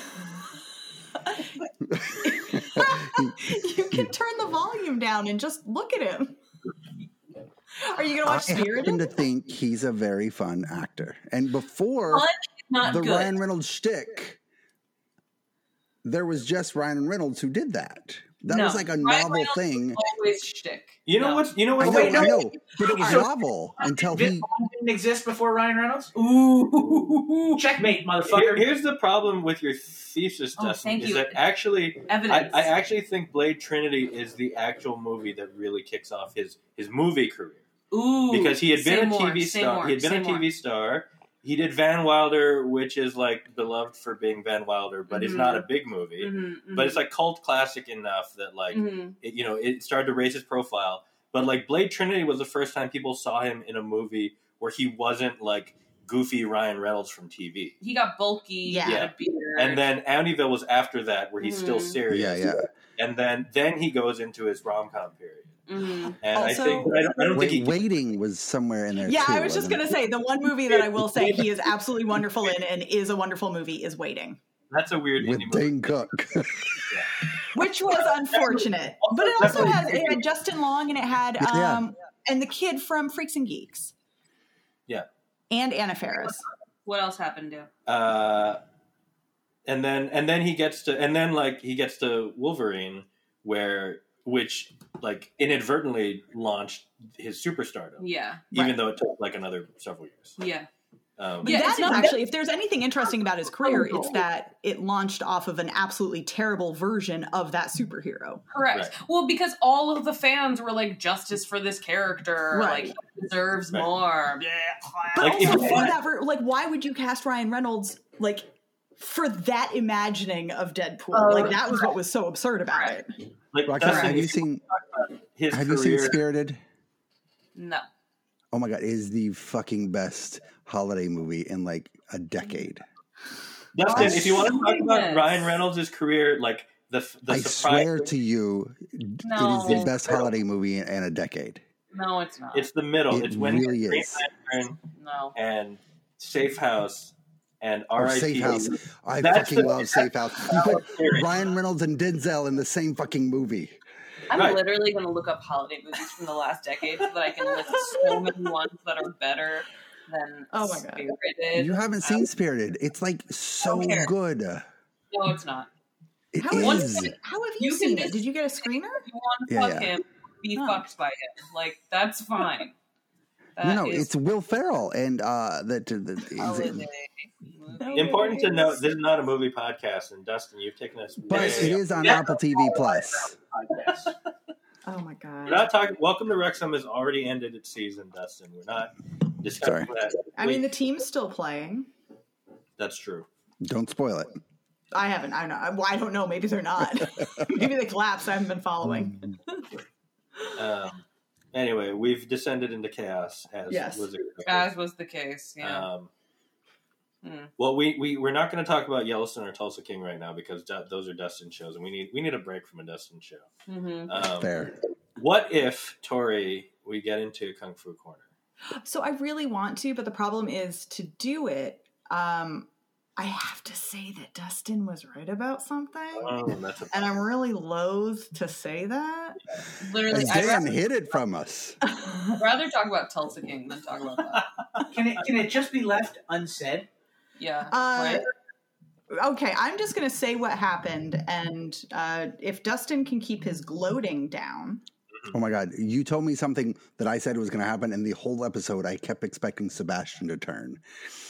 Speaker 5: You can turn the volume down and just look at him. Are you gonna watch
Speaker 2: I happen
Speaker 5: Spirited?
Speaker 2: to think he's a very fun actor. And before
Speaker 3: Fun is not
Speaker 2: the
Speaker 3: good.
Speaker 2: Ryan Reynolds shtick, there was just Ryan Reynolds who did that. That
Speaker 3: No,
Speaker 2: was like a
Speaker 3: Ryan
Speaker 2: novel
Speaker 3: Reynolds
Speaker 2: thing.
Speaker 3: is always shtick.
Speaker 1: You know
Speaker 3: No.
Speaker 1: what? You know
Speaker 2: I
Speaker 1: what?
Speaker 2: know,
Speaker 4: wait, no.
Speaker 2: I know, but it was
Speaker 4: So-
Speaker 2: novel until
Speaker 4: Vince
Speaker 2: he.
Speaker 4: Vaughn didn't exist before Ryan Reynolds?
Speaker 3: Ooh.
Speaker 4: Checkmate, motherfucker.
Speaker 1: Here's the problem with your thesis,
Speaker 3: Oh,
Speaker 1: Dustin,
Speaker 3: thank
Speaker 1: is
Speaker 3: you.
Speaker 1: that actually,
Speaker 3: Evidence.
Speaker 1: I actually think Blade Trinity is the actual movie that really kicks off his movie career.
Speaker 3: Ooh.
Speaker 1: Because he had
Speaker 3: Say
Speaker 1: been a
Speaker 3: more,
Speaker 1: TV
Speaker 3: say
Speaker 1: star.
Speaker 3: more,
Speaker 1: He had been
Speaker 3: say
Speaker 1: a
Speaker 3: more.
Speaker 1: TV star. He did Van Wilder, which is like beloved for being Van Wilder, but it's
Speaker 3: Mhm.
Speaker 1: not a big movie.
Speaker 3: Mhm,
Speaker 1: But it's like cult classic enough that like
Speaker 3: mhm.
Speaker 1: it started to raise his profile. But like Blade Trinity was the first time people saw him in a movie where he wasn't like goofy Ryan Reynolds from TV.
Speaker 3: He got bulky.
Speaker 5: Yeah.
Speaker 3: He had a beard.
Speaker 1: And then Amityville was after that, where he's still
Speaker 3: Mhm.
Speaker 1: serious.
Speaker 2: Yeah.
Speaker 1: And then he goes into his rom-com period.
Speaker 3: Mhm.
Speaker 1: And
Speaker 5: Also-
Speaker 1: I don't think he.
Speaker 2: Waiting was somewhere in there.
Speaker 5: Yeah,
Speaker 2: too,
Speaker 5: I was just
Speaker 2: wasn't
Speaker 5: gonna say the one movie that I will say he is absolutely wonderful in and is a wonderful movie is Waiting,
Speaker 1: That's a weird
Speaker 2: it? With
Speaker 1: indie movie.
Speaker 2: Dane Cook.
Speaker 5: which was unfortunate, but it also had Justin Long and it had
Speaker 2: Yeah.
Speaker 5: and the kid from Freaks and Geeks.
Speaker 1: Yeah.
Speaker 5: And Anna Faris.
Speaker 3: What else happened to?
Speaker 1: And then he gets to Wolverine, which like inadvertently launched his superstardom,
Speaker 3: Yeah.
Speaker 1: even though it took like another several years.
Speaker 3: Yeah.
Speaker 5: But
Speaker 3: Yeah,
Speaker 5: that
Speaker 3: it's
Speaker 5: is
Speaker 3: not-
Speaker 5: actually, if there's anything interesting about his career, it's that it launched off of an absolutely terrible version of that superhero.
Speaker 3: Correct.
Speaker 1: Right.
Speaker 3: Well, because all of the fans were like, justice for this character.
Speaker 5: Right.
Speaker 3: Like, he deserves
Speaker 1: Right.
Speaker 3: more.
Speaker 5: But
Speaker 1: Like,
Speaker 5: also
Speaker 1: if-
Speaker 5: for that, like, why would you cast Ryan Reynolds like for that imagining of Deadpool.
Speaker 3: Oh,
Speaker 5: Like that was what was so absurd about it.
Speaker 1: Like,
Speaker 2: Rocky,
Speaker 1: Dustin,
Speaker 2: have you
Speaker 1: if
Speaker 2: seen
Speaker 1: talk about his
Speaker 2: Have you seen
Speaker 1: career?
Speaker 2: Spirited?
Speaker 3: No.
Speaker 2: Oh my god, it is the fucking best holiday movie in like a decade.
Speaker 1: Dustin,
Speaker 3: Oh,
Speaker 1: if you want to talk about
Speaker 3: goodness.
Speaker 1: Ryan Reynolds' career, like the
Speaker 2: I
Speaker 1: surprise,
Speaker 2: swear to you,
Speaker 3: No.
Speaker 2: it is the best holiday movie in a decade.
Speaker 3: No, it's not.
Speaker 1: it's the middle.
Speaker 2: It
Speaker 1: It's when
Speaker 2: really
Speaker 1: Green
Speaker 2: is.
Speaker 1: Lantern
Speaker 3: no.
Speaker 1: and Safe House and
Speaker 2: Oh,
Speaker 1: R.I.P.
Speaker 2: Safe House. I
Speaker 1: That's
Speaker 2: fucking
Speaker 1: the-
Speaker 2: love Safe House. You put
Speaker 1: Scary.
Speaker 2: Ryan Reynolds and Denzel in the same fucking movie.
Speaker 3: I'm
Speaker 1: Right.
Speaker 3: literally going to look up holiday movies from the last decade so that I can list so many ones that are better than
Speaker 5: Oh my God.
Speaker 3: Spirited.
Speaker 2: You haven't seen Spirited. It's like so
Speaker 3: don't care.
Speaker 2: good.
Speaker 3: No, it's not.
Speaker 2: It
Speaker 5: How
Speaker 2: is.
Speaker 5: have you
Speaker 3: You
Speaker 5: seen
Speaker 3: can
Speaker 5: it? Did you get a screener?
Speaker 3: If you want to
Speaker 2: Yeah,
Speaker 3: fuck
Speaker 2: yeah.
Speaker 3: him, be
Speaker 5: Oh.
Speaker 3: fucked by him. Like, that's fine.
Speaker 2: No,
Speaker 3: That is
Speaker 2: it's Will Ferrell and
Speaker 3: holiday movie.
Speaker 1: Important to note, this is not a movie podcast, and Dustin, you've taken us.
Speaker 2: but
Speaker 1: way
Speaker 2: it is on
Speaker 1: Yeah.
Speaker 2: Apple TV Plus.
Speaker 4: Podcast.
Speaker 5: Oh my god.
Speaker 1: We're not talking. Welcome to Wrexham has already ended its season, Dustin. We're not discussing
Speaker 2: Sorry.
Speaker 1: that.
Speaker 5: I mean, the team's still playing.
Speaker 1: That's true.
Speaker 2: Don't spoil it.
Speaker 5: I haven't. I know. Well, I don't know. Maybe they're not. Maybe they collapsed. I haven't been following.
Speaker 1: Anyway, we've descended into chaos, as
Speaker 5: Yes.
Speaker 1: was expected.
Speaker 3: As was the case, yeah.
Speaker 1: Well, we're not going to talk about Yellowstone or Tulsa King right now because those are Dustin shows, and we need a break from a Dustin show.
Speaker 3: Mm-hmm.
Speaker 2: Fair.
Speaker 1: What if, Tori, we get into Kung Fu Corner?
Speaker 5: So I really want to, but the problem is to do it. I have to say that Dustin was right about something,
Speaker 1: That's
Speaker 5: and I'm really loath to say that.
Speaker 3: Literally,
Speaker 2: And
Speaker 3: I'd
Speaker 2: Dan
Speaker 3: rather,
Speaker 2: hid it from us.
Speaker 3: I'd rather talk about Tulsa King than talk about that.
Speaker 4: Can it just be left unsaid?
Speaker 3: Yeah.
Speaker 5: Uh,
Speaker 3: right?
Speaker 5: Okay, I'm just going to say what happened, and if Dustin can keep his gloating down.
Speaker 2: Oh my god, you told me something that I said was going to happen, and the whole episode I kept expecting Sebastian to turn.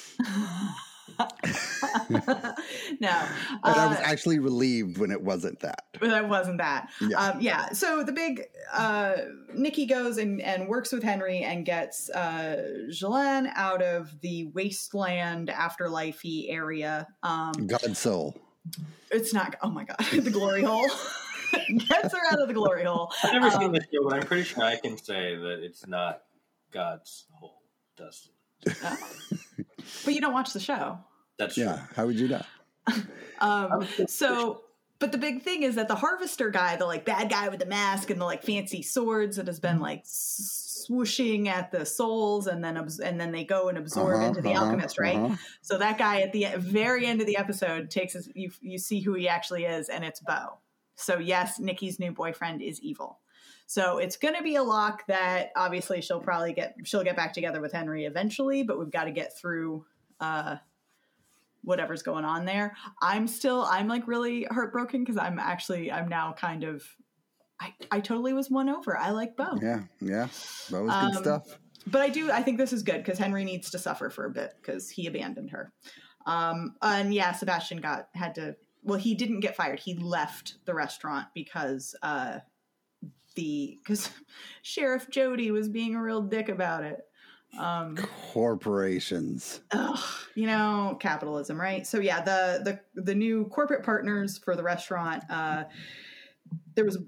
Speaker 5: No,
Speaker 2: And I was actually relieved when it wasn't that.
Speaker 5: but that wasn't that.
Speaker 2: Yeah.
Speaker 5: So the big Nikki goes and works with Henry and gets Jelaine out of the wasteland afterlife-y area.
Speaker 2: God's soul.
Speaker 5: It's not. Oh my god, the glory hole. Gets her out of the glory hole.
Speaker 1: I've never seen this show, but I'm pretty sure I can say that it's not God's whole, Dustin.
Speaker 5: But you don't watch the show.
Speaker 1: That's true.
Speaker 2: Yeah, how would you know?
Speaker 5: So, but the big thing is that the harvester guy, the like bad guy with the mask and the like fancy swords that has been like swooshing at the souls, and then they go and absorb into the alchemist, right? So that guy at the very end of the episode takes his, you see who he actually is, and it's Bo. So yes, Nikki's new boyfriend is evil. So it's going to be a lock that obviously she'll get back together with Henry eventually, but we've got to get through whatever's going on there. I'm like really heartbroken because I'm now kind of, I totally was won over. I like Bo.
Speaker 2: Yeah. That was good stuff.
Speaker 5: But I think this is good because Henry needs to suffer for a bit because he abandoned her. And yeah, Sebastian he didn't get fired. He left the restaurant because Sheriff Jody was being a real dick about it.
Speaker 2: Corporations.
Speaker 5: Capitalism, right? So yeah, the new corporate partners for the restaurant, there was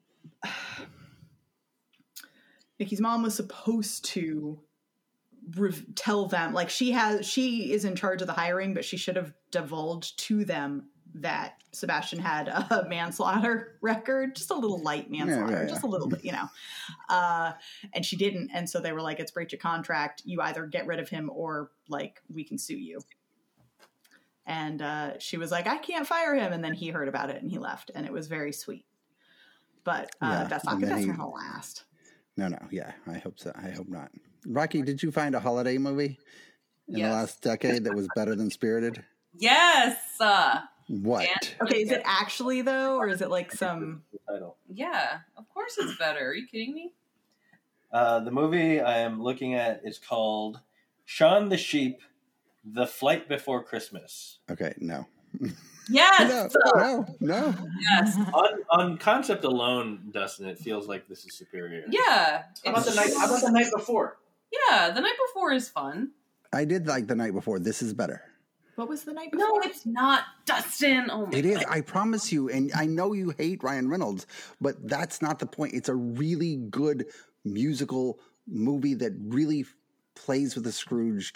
Speaker 5: Nikki's mom was supposed to tell them, like she is in charge of the hiring, but she should have divulged to them that Sebastian had a manslaughter record, just a little light manslaughter, just a little bit, and she didn't. And so they were like, it's breach of contract. You either get rid of him or like, we can sue you. And she was like, I can't fire him. And then he heard about it and he left, and it was very sweet. But that's not going to last.
Speaker 2: No. Yeah, I hope so. I hope not. Rocky, did you find a holiday movie in the last decade that was better than Spirited?
Speaker 3: Yes.
Speaker 2: What?
Speaker 5: Okay, is it actually though, or is it like some
Speaker 1: title?
Speaker 3: Yeah, of course it's better. Are you kidding me?
Speaker 1: The movie I am looking at is called Shaun the Sheep: The Flight Before Christmas.
Speaker 2: Okay, no.
Speaker 3: Yes.
Speaker 2: No.
Speaker 3: Yes.
Speaker 1: On concept alone, Dustin, it feels like this is superior.
Speaker 3: Yeah.
Speaker 4: How about the night before?
Speaker 3: Yeah, the night before is fun.
Speaker 2: I did like The Night Before. This is better.
Speaker 5: What was the night before?
Speaker 3: No, it's not, Dustin. Oh my
Speaker 2: It is.
Speaker 3: God.
Speaker 2: I promise you. And I know you hate Ryan Reynolds, but that's not the point. It's a really good musical movie that really plays with the Scrooged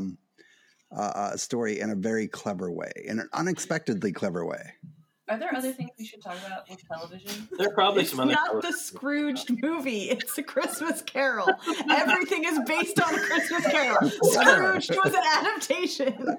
Speaker 2: story in a very clever way, in an unexpectedly clever way.
Speaker 3: Are there other things we should talk about with television?
Speaker 1: There are probably
Speaker 5: It's
Speaker 1: some other.
Speaker 5: not the Scrooged movie. It's a Christmas Carol. Everything is based on a Christmas Carol. Scrooged was an adaptation.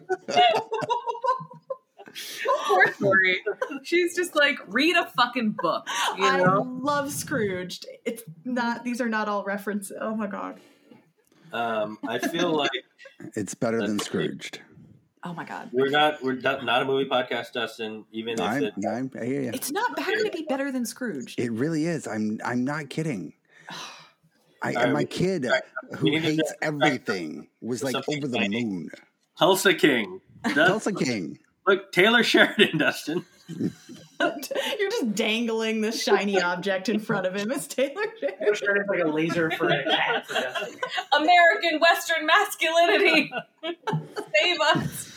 Speaker 3: Poor Tori. She's just like, read a fucking book. You
Speaker 5: I
Speaker 3: know?
Speaker 5: love Scrooged. It's not. These are not all references. Oh my god.
Speaker 1: I feel like
Speaker 2: It's better than Scrooged.
Speaker 5: Oh my god.
Speaker 1: we're not a movie podcast, Dustin. Even if
Speaker 2: I hear you.
Speaker 5: It's not going to be better than Scrooged.
Speaker 2: It really is. I'm not kidding.
Speaker 1: right,
Speaker 2: My kid who
Speaker 1: need to
Speaker 2: hates
Speaker 1: back-
Speaker 2: everything was like
Speaker 1: something
Speaker 2: over the
Speaker 1: exciting.
Speaker 2: moon.
Speaker 1: Tulsa King.
Speaker 2: Tulsa King.
Speaker 1: Look, Taylor Sheridan, Dustin.
Speaker 5: You're just dangling this shiny object in front of him as Taylor Sheridan.
Speaker 4: It started like a laser for a cat.
Speaker 3: American Western masculinity. Save us.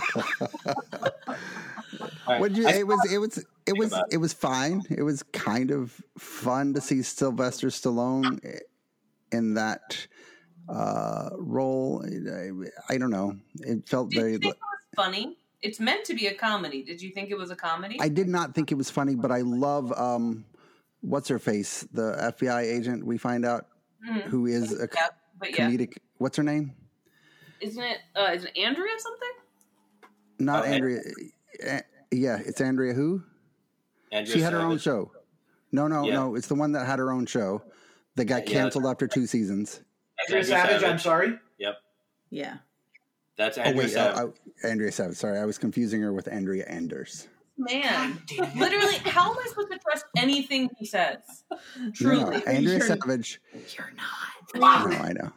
Speaker 1: All right.
Speaker 2: What you?
Speaker 1: I-
Speaker 2: It was fine. It was kind of fun to see Sylvester Stallone in that role. I don't know. It felt
Speaker 3: Did you
Speaker 2: very.
Speaker 3: think it was funny? It's meant to be a comedy. Did you think it was a comedy?
Speaker 2: I did not think it was funny, but I love what's her face, the FBI agent. We find out who is a
Speaker 3: Yeah, but yeah.
Speaker 2: comedic. What's her name?
Speaker 3: Isn't it Andrea something?
Speaker 2: Not
Speaker 1: Okay.
Speaker 2: Andrea. Yeah, it's Andrea. Who?
Speaker 1: Andrea
Speaker 2: She had her own
Speaker 1: Savage.
Speaker 2: show. No,
Speaker 1: Yeah.
Speaker 2: it's the one that had her own show that got
Speaker 1: Yeah.
Speaker 2: canceled after 2 seasons.
Speaker 4: Andrea Savage, I'm sorry.
Speaker 1: Yep,
Speaker 5: Yeah.
Speaker 1: that's
Speaker 2: Oh
Speaker 1: Andrea
Speaker 2: wait,
Speaker 1: Savage.
Speaker 2: Andrea Savage. Sorry, I was confusing her with Andrea Anders.
Speaker 3: Man, literally, how am I supposed to trust anything he says? Truly.
Speaker 2: No, Andrea
Speaker 5: You're-
Speaker 2: Savage.
Speaker 5: You're not.
Speaker 2: No, I know.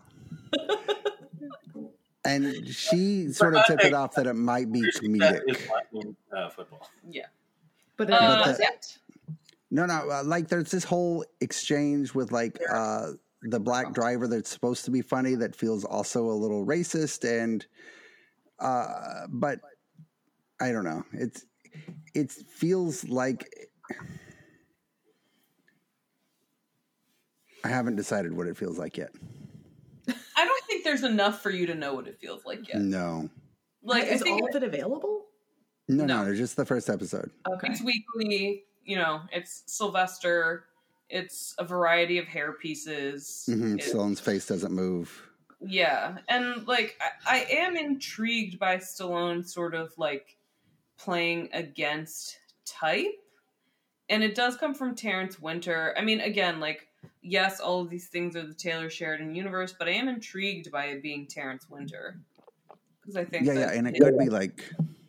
Speaker 2: And she sort of tipped it off that it might be
Speaker 1: That
Speaker 2: comedic.
Speaker 1: is watching football.
Speaker 3: Yeah.
Speaker 5: But
Speaker 2: But the-
Speaker 3: Yeah.
Speaker 2: No, like there's this whole exchange with like the black driver that's supposed to be funny that feels also a little racist, and but I don't know. It feels like I haven't decided what it feels like yet.
Speaker 3: I don't think there's enough for you to know what it feels like yet.
Speaker 2: No,
Speaker 3: Like, I
Speaker 5: is
Speaker 3: think
Speaker 5: all of it available?
Speaker 2: no,
Speaker 3: No.
Speaker 2: it's just the first episode.
Speaker 5: Okay.
Speaker 3: it's weekly, it's Sylvester, it's a variety of hair pieces. It's-
Speaker 2: Stallone's face doesn't move.
Speaker 3: Yeah, and like I am intrigued by Stallone sort of like playing against type, and it does come from Terrence Winter. I mean, again, like yes, all of these things are the Taylor Sheridan universe, but I am intrigued by it being Terrence Winter because I think
Speaker 2: Yeah, and it could be like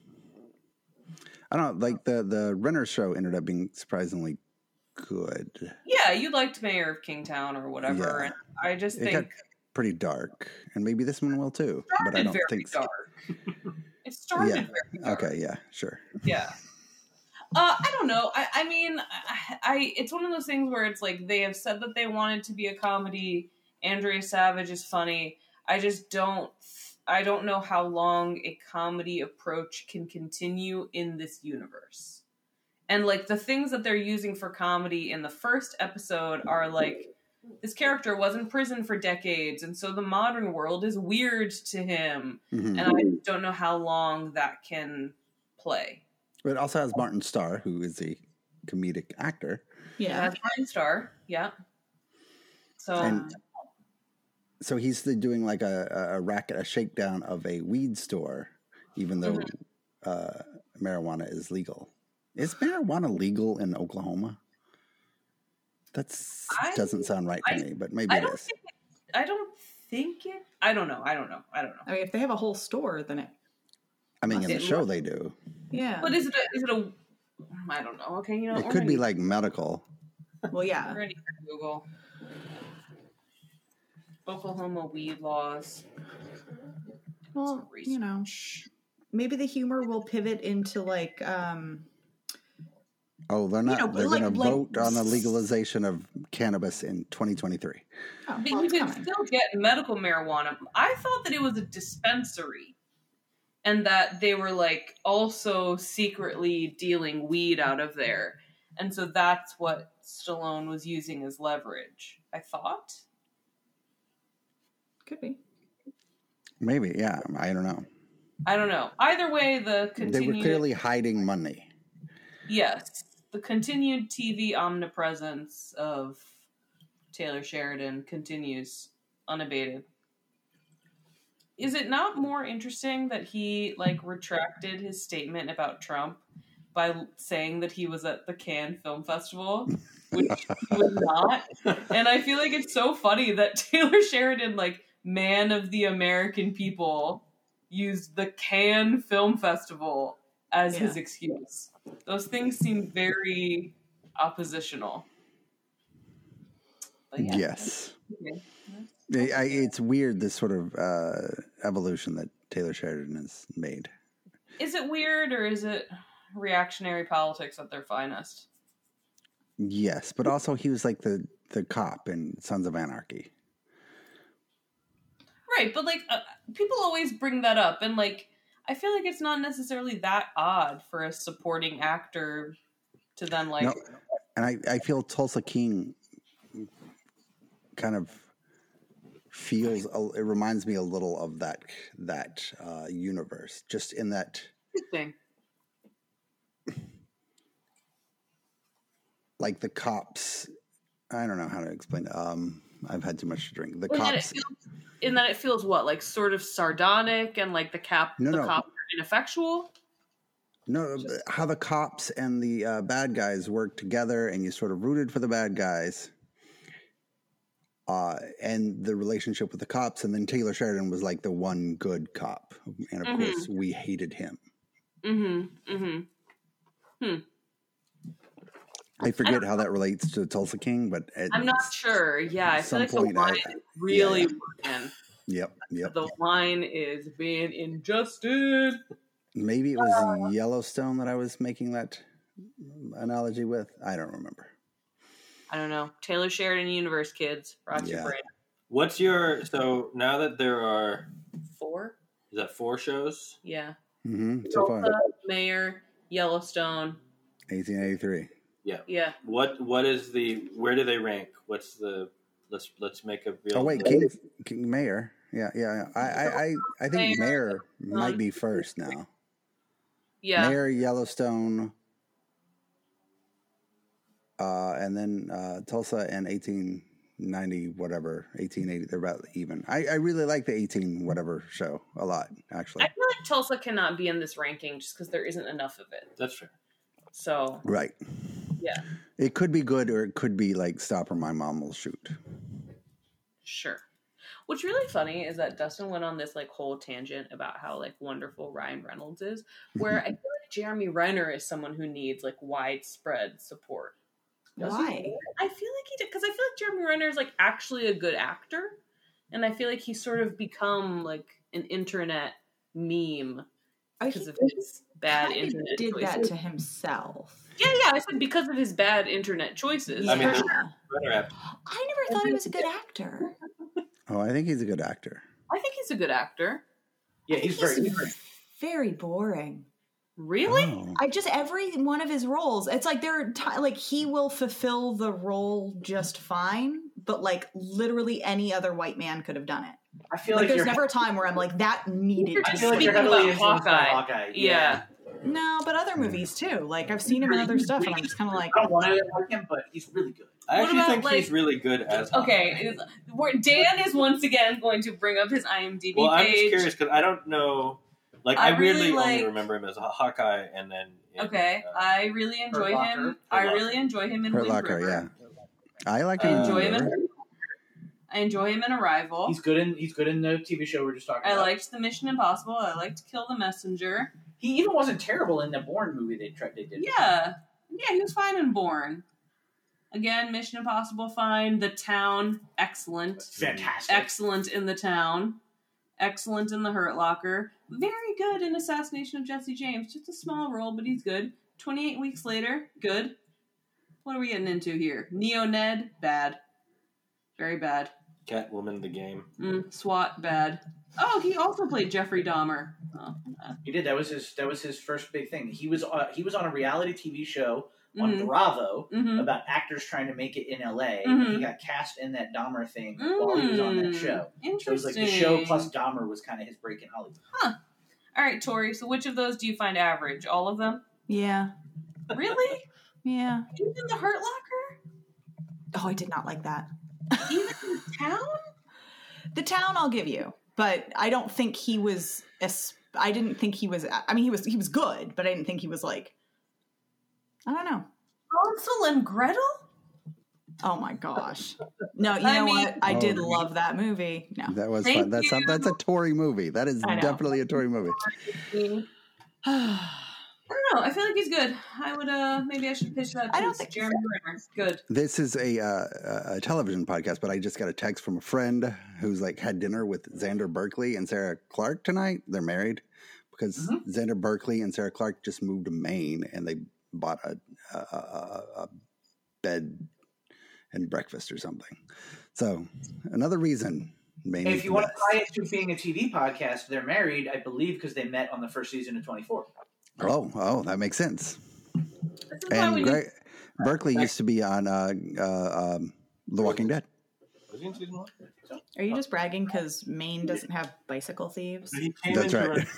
Speaker 2: I don't know, like the Renner show ended up being surprisingly good.
Speaker 3: Yeah, you liked Mayor of Kingstown or whatever,
Speaker 2: Yeah.
Speaker 3: and I just
Speaker 2: It got
Speaker 3: think
Speaker 2: pretty dark, and maybe this one will too. But I
Speaker 3: started
Speaker 2: don't
Speaker 3: very
Speaker 2: think so.
Speaker 3: dark. It started
Speaker 2: Yeah.
Speaker 3: very dark.
Speaker 2: Okay, yeah, sure.
Speaker 3: Yeah. I don't know. I mean, it's one of those things where it's like they have said that they want it to be a comedy. Andrea Savage is funny. I just don't know how long a comedy approach can continue in this universe. And like the things that they're using for comedy in the first episode are like this character was in prison for decades, and so the modern world is weird to him.
Speaker 2: Mhm.
Speaker 3: And I don't know how long that can play.
Speaker 2: But it also has Martin Starr, who is a comedic actor.
Speaker 5: Yeah.
Speaker 3: That's Martin Starr, yeah. So
Speaker 2: And- So he's doing like a racket, a shakedown of a weed store, even though marijuana is legal. Is marijuana legal in Oklahoma? That doesn't sound right to me, but maybe
Speaker 3: I
Speaker 2: it
Speaker 3: don't
Speaker 2: is.
Speaker 3: think I don't know. I don't know.
Speaker 5: I mean, if they have a whole store, then it.
Speaker 2: I mean, in the
Speaker 3: it
Speaker 2: show
Speaker 3: look-
Speaker 2: they do.
Speaker 5: Yeah.
Speaker 3: But is it a I don't know. Okay,
Speaker 2: It could be like medical.
Speaker 5: Well, yeah.
Speaker 3: we're gonna need to Google Oklahoma weed laws.
Speaker 5: Well, maybe the humor will pivot into like
Speaker 2: Oh, they're not.
Speaker 5: know,
Speaker 2: they're
Speaker 5: like-
Speaker 2: going to
Speaker 5: like-
Speaker 2: vote on the legalization of cannabis in 2023.
Speaker 5: oh,
Speaker 3: But
Speaker 5: well,
Speaker 3: you
Speaker 5: it's
Speaker 3: can
Speaker 5: coming.
Speaker 3: still get medical marijuana. I thought that it was a dispensary. and that they were like also secretly dealing weed out of there. And so that's what Stallone was using as leverage, I thought.
Speaker 5: Could be.
Speaker 2: Maybe, yeah. I don't know.
Speaker 3: Either way,
Speaker 2: They were clearly hiding money.
Speaker 3: Yes. The continued TV omnipresence of Taylor Sheridan continues unabated. Is it not more interesting that he retracted his statement about Trump by saying that he was at the Cannes Film Festival, which he was not? And I feel like it's so funny that Taylor Sheridan, man of the American people, used the Cannes Film Festival as his excuse. Those things seem very oppositional. But yeah.
Speaker 2: Yes.
Speaker 3: Okay.
Speaker 2: It's weird, this sort of evolution that Taylor Sheridan has made.
Speaker 3: Is it weird, or is it reactionary politics at their finest?
Speaker 2: Yes, but also he was like the cop in Sons of Anarchy.
Speaker 3: Right, but people always bring that up, and I feel like it's not necessarily that odd for a supporting actor to then
Speaker 2: No, and I feel Tulsa King kind of feels, it reminds me a little of that universe, just in that.
Speaker 3: Interesting.
Speaker 2: Like the cops, I don't know how to explain it. I've had too much to drink. The
Speaker 3: In
Speaker 2: cops.
Speaker 3: that it feels what, sort of sardonic, and the cops are ineffectual?
Speaker 2: No, how the cops and the bad guys work together, and you sort of rooted for the bad guys. And the relationship with the cops, and then Taylor Sheridan was like the one good cop, and of course we hated him. I forget how that relates to Tulsa King, but
Speaker 3: I'm not sure. Yeah, I feel like the line is really working.
Speaker 2: Yep.
Speaker 3: The line is being ingested.
Speaker 2: Maybe it was Yellowstone that I was making that analogy with. I don't remember.
Speaker 3: I don't know. Taylor Sheridan Universe, kids. Rock your brain.
Speaker 1: What's your, so now that there are
Speaker 3: 4?
Speaker 1: Is that 4 shows?
Speaker 3: Yeah.
Speaker 2: So far.
Speaker 3: Mayor, Yellowstone.
Speaker 2: 1883.
Speaker 1: Yeah. What is where do they rank? What's the, let's make a real.
Speaker 2: Oh wait, King Mayor. Yeah. I think Mayor might be first now.
Speaker 3: Yeah.
Speaker 2: Mayor, Yellowstone, and then Tulsa and 1890 whatever, 1880. They're about even. I really like the 18 whatever show a lot, actually.
Speaker 3: I feel like Tulsa cannot be in this ranking just because there isn't enough of it.
Speaker 1: That's fair.
Speaker 3: So.
Speaker 2: Right.
Speaker 3: Yeah.
Speaker 2: It could be good, or it could be like Stop or My Mom Will Shoot.
Speaker 3: Sure. What's really funny is that Dustin went on this whole tangent about how wonderful Ryan Reynolds is, where I feel like Jeremy Renner is someone who needs widespread support.
Speaker 5: Why?
Speaker 3: I feel like he did, because I feel like Jeremy Renner is actually a good actor, and I feel like he's sort of become an internet meme because of his bad internet
Speaker 5: did
Speaker 3: choices.
Speaker 5: that to himself.
Speaker 3: Yeah, I said because of his bad internet choices.
Speaker 1: I mean,
Speaker 5: Yeah.
Speaker 1: I
Speaker 5: never thought he was a good actor.
Speaker 2: Oh, I think he's a good actor.
Speaker 3: I think he's a good actor.
Speaker 4: Yeah, he's very.
Speaker 5: Very boring.
Speaker 3: Really?
Speaker 2: Oh.
Speaker 5: Every one of his roles, it's there are he will fulfill the role just fine, but literally any other white man could have done it.
Speaker 4: I feel like
Speaker 5: there's never a time where I'm that needed
Speaker 3: You're
Speaker 5: to
Speaker 4: I
Speaker 5: be.
Speaker 4: feel like you're
Speaker 3: Speaking
Speaker 4: heavily
Speaker 3: about
Speaker 4: influenced by Hawkeye.
Speaker 3: Yeah.
Speaker 5: No, but other movies too. I've seen him in other stuff, and I'm just kind of
Speaker 4: I don't want to like him, but he's really good.
Speaker 1: I actually
Speaker 3: What
Speaker 1: think
Speaker 3: about,
Speaker 1: he's really good as Hawkeye.
Speaker 3: Okay, Dan is once again going to bring up his IMDb
Speaker 1: Well, I'm
Speaker 3: page.
Speaker 1: just curious because I don't know.
Speaker 3: I
Speaker 1: I
Speaker 3: really
Speaker 1: really only
Speaker 3: like-
Speaker 1: remember him as Hawkeye, and then
Speaker 3: I really enjoy
Speaker 4: Hurt
Speaker 3: him.
Speaker 4: Locker.
Speaker 3: I really enjoy him in
Speaker 2: Hurt
Speaker 3: Wind
Speaker 2: Locker,
Speaker 3: River.
Speaker 2: yeah. I like
Speaker 3: I
Speaker 2: him.
Speaker 3: enjoy him.
Speaker 2: in
Speaker 3: I enjoy him in Arrival.
Speaker 4: He's good in the TV show we're just talking
Speaker 3: I
Speaker 4: about.
Speaker 3: liked the Mission Impossible. I liked Kill the Messenger.
Speaker 4: He even wasn't terrible in the Bourne movie they did.
Speaker 3: Yeah, he was fine in Bourne. Again, Mission Impossible, fine. The Town, excellent.
Speaker 4: Fantastic.
Speaker 3: Excellent in The Town. Excellent in The Hurt Locker. Very good in Assassination of Jesse James. Just a small role, but he's good. 28 Weeks Later, good. What are we getting into here? Neo Ned, bad. Very bad.
Speaker 1: Catwoman the game.
Speaker 3: SWAT bad. Oh, he also played Jeffrey Dahmer. Oh,
Speaker 4: He did. That was his first big thing. He was on a reality TV show on Bravo about actors trying to make it in LA. He got cast in that Dahmer thing while he was on that show.
Speaker 3: Interesting.
Speaker 4: So it was like the show plus Dahmer was kind of his break in Hollywood.
Speaker 3: Huh. All right, Tori. So which of those do you find average? All of them?
Speaker 5: Yeah.
Speaker 3: Really?
Speaker 5: Yeah.
Speaker 3: Even the Hurt Locker?
Speaker 5: Oh, I did not like that.
Speaker 3: Even the town?
Speaker 5: The town, I'll give you, but I don't think he was. I didn't think he was. I mean, he was good, but I didn't think he was like. I don't know.
Speaker 3: Hansel and Gretel?
Speaker 5: Oh my gosh! No, you know what? I did love that movie. No,
Speaker 2: That was fun. That's a Tory movie. That is
Speaker 5: I know.
Speaker 2: definitely a Tory movie.
Speaker 3: I don't know. I feel like he's good. I would maybe I should pitch that to
Speaker 5: I don't think
Speaker 3: Jeremy Renner. Good.
Speaker 2: This is a television podcast, but I just got a text from a friend who's like had dinner with Xander Berkeley and Sarah Clark tonight. They're married because Xander Berkeley and Sarah Clark just moved to Maine and they bought a bed and breakfast or something. So another reason. Maine
Speaker 4: If you want to tie it to being a TV podcast, they're married, I believe, because they met on the first season of 24.
Speaker 2: Oh, that makes sense.
Speaker 3: This is why we
Speaker 2: And Berkeley used to be on The Walking Dead.
Speaker 1: Was he in season 1?
Speaker 5: are you just bragging because Maine doesn't have bicycle thieves?
Speaker 1: He came
Speaker 2: That's
Speaker 1: into
Speaker 2: right.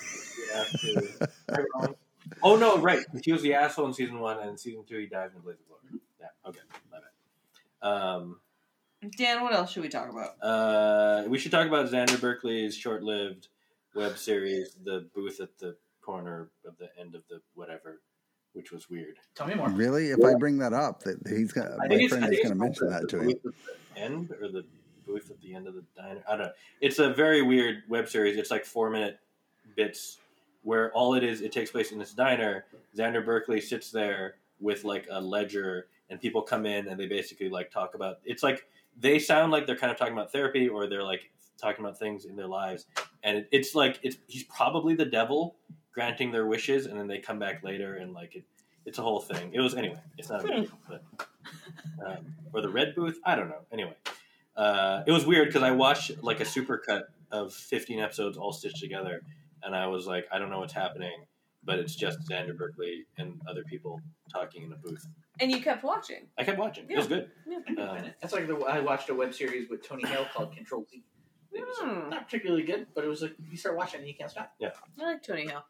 Speaker 1: Oh no, right. He was the asshole in season 1, and in season 2 he died in the blaze of glory. Yeah, okay, my bad.
Speaker 3: Dan, what else should we talk about?
Speaker 1: We should talk about Xander Berkeley's short-lived web series, The Booth at the Corner of the End of the Whatever, which was weird.
Speaker 4: Tell me more.
Speaker 2: Really? If I bring that up, that he's gonna, my friend is going to mention that to him.
Speaker 1: The booth at the end or the booth at the end of the diner? I don't know. It's a very weird web series. It's like 4-minute bits where all it is, it takes place in this diner. Xander Berkeley sits there with like a ledger, and people come in and they basically like talk about. It's like they sound like they're kind of talking about therapy, or they're like talking about things in their lives, and it's like he's probably the devil granting their wishes, and then they come back later, and like it's a whole thing. It was anyway. It's not a big deal, but or the red booth. I don't know. Anyway, it was weird because I watched like a supercut of 15 episodes all stitched together, and I was like, I don't know what's happening, but it's just Xander Berkeley and other people talking in a booth.
Speaker 3: And you kept watching.
Speaker 1: I kept watching. It was good.
Speaker 3: Yeah.
Speaker 4: That's like I watched a web series with Tony Hale called Control Z. It was not particularly good, but it was like you start watching and you can't stop.
Speaker 1: Yeah.
Speaker 3: I like Tony Hale.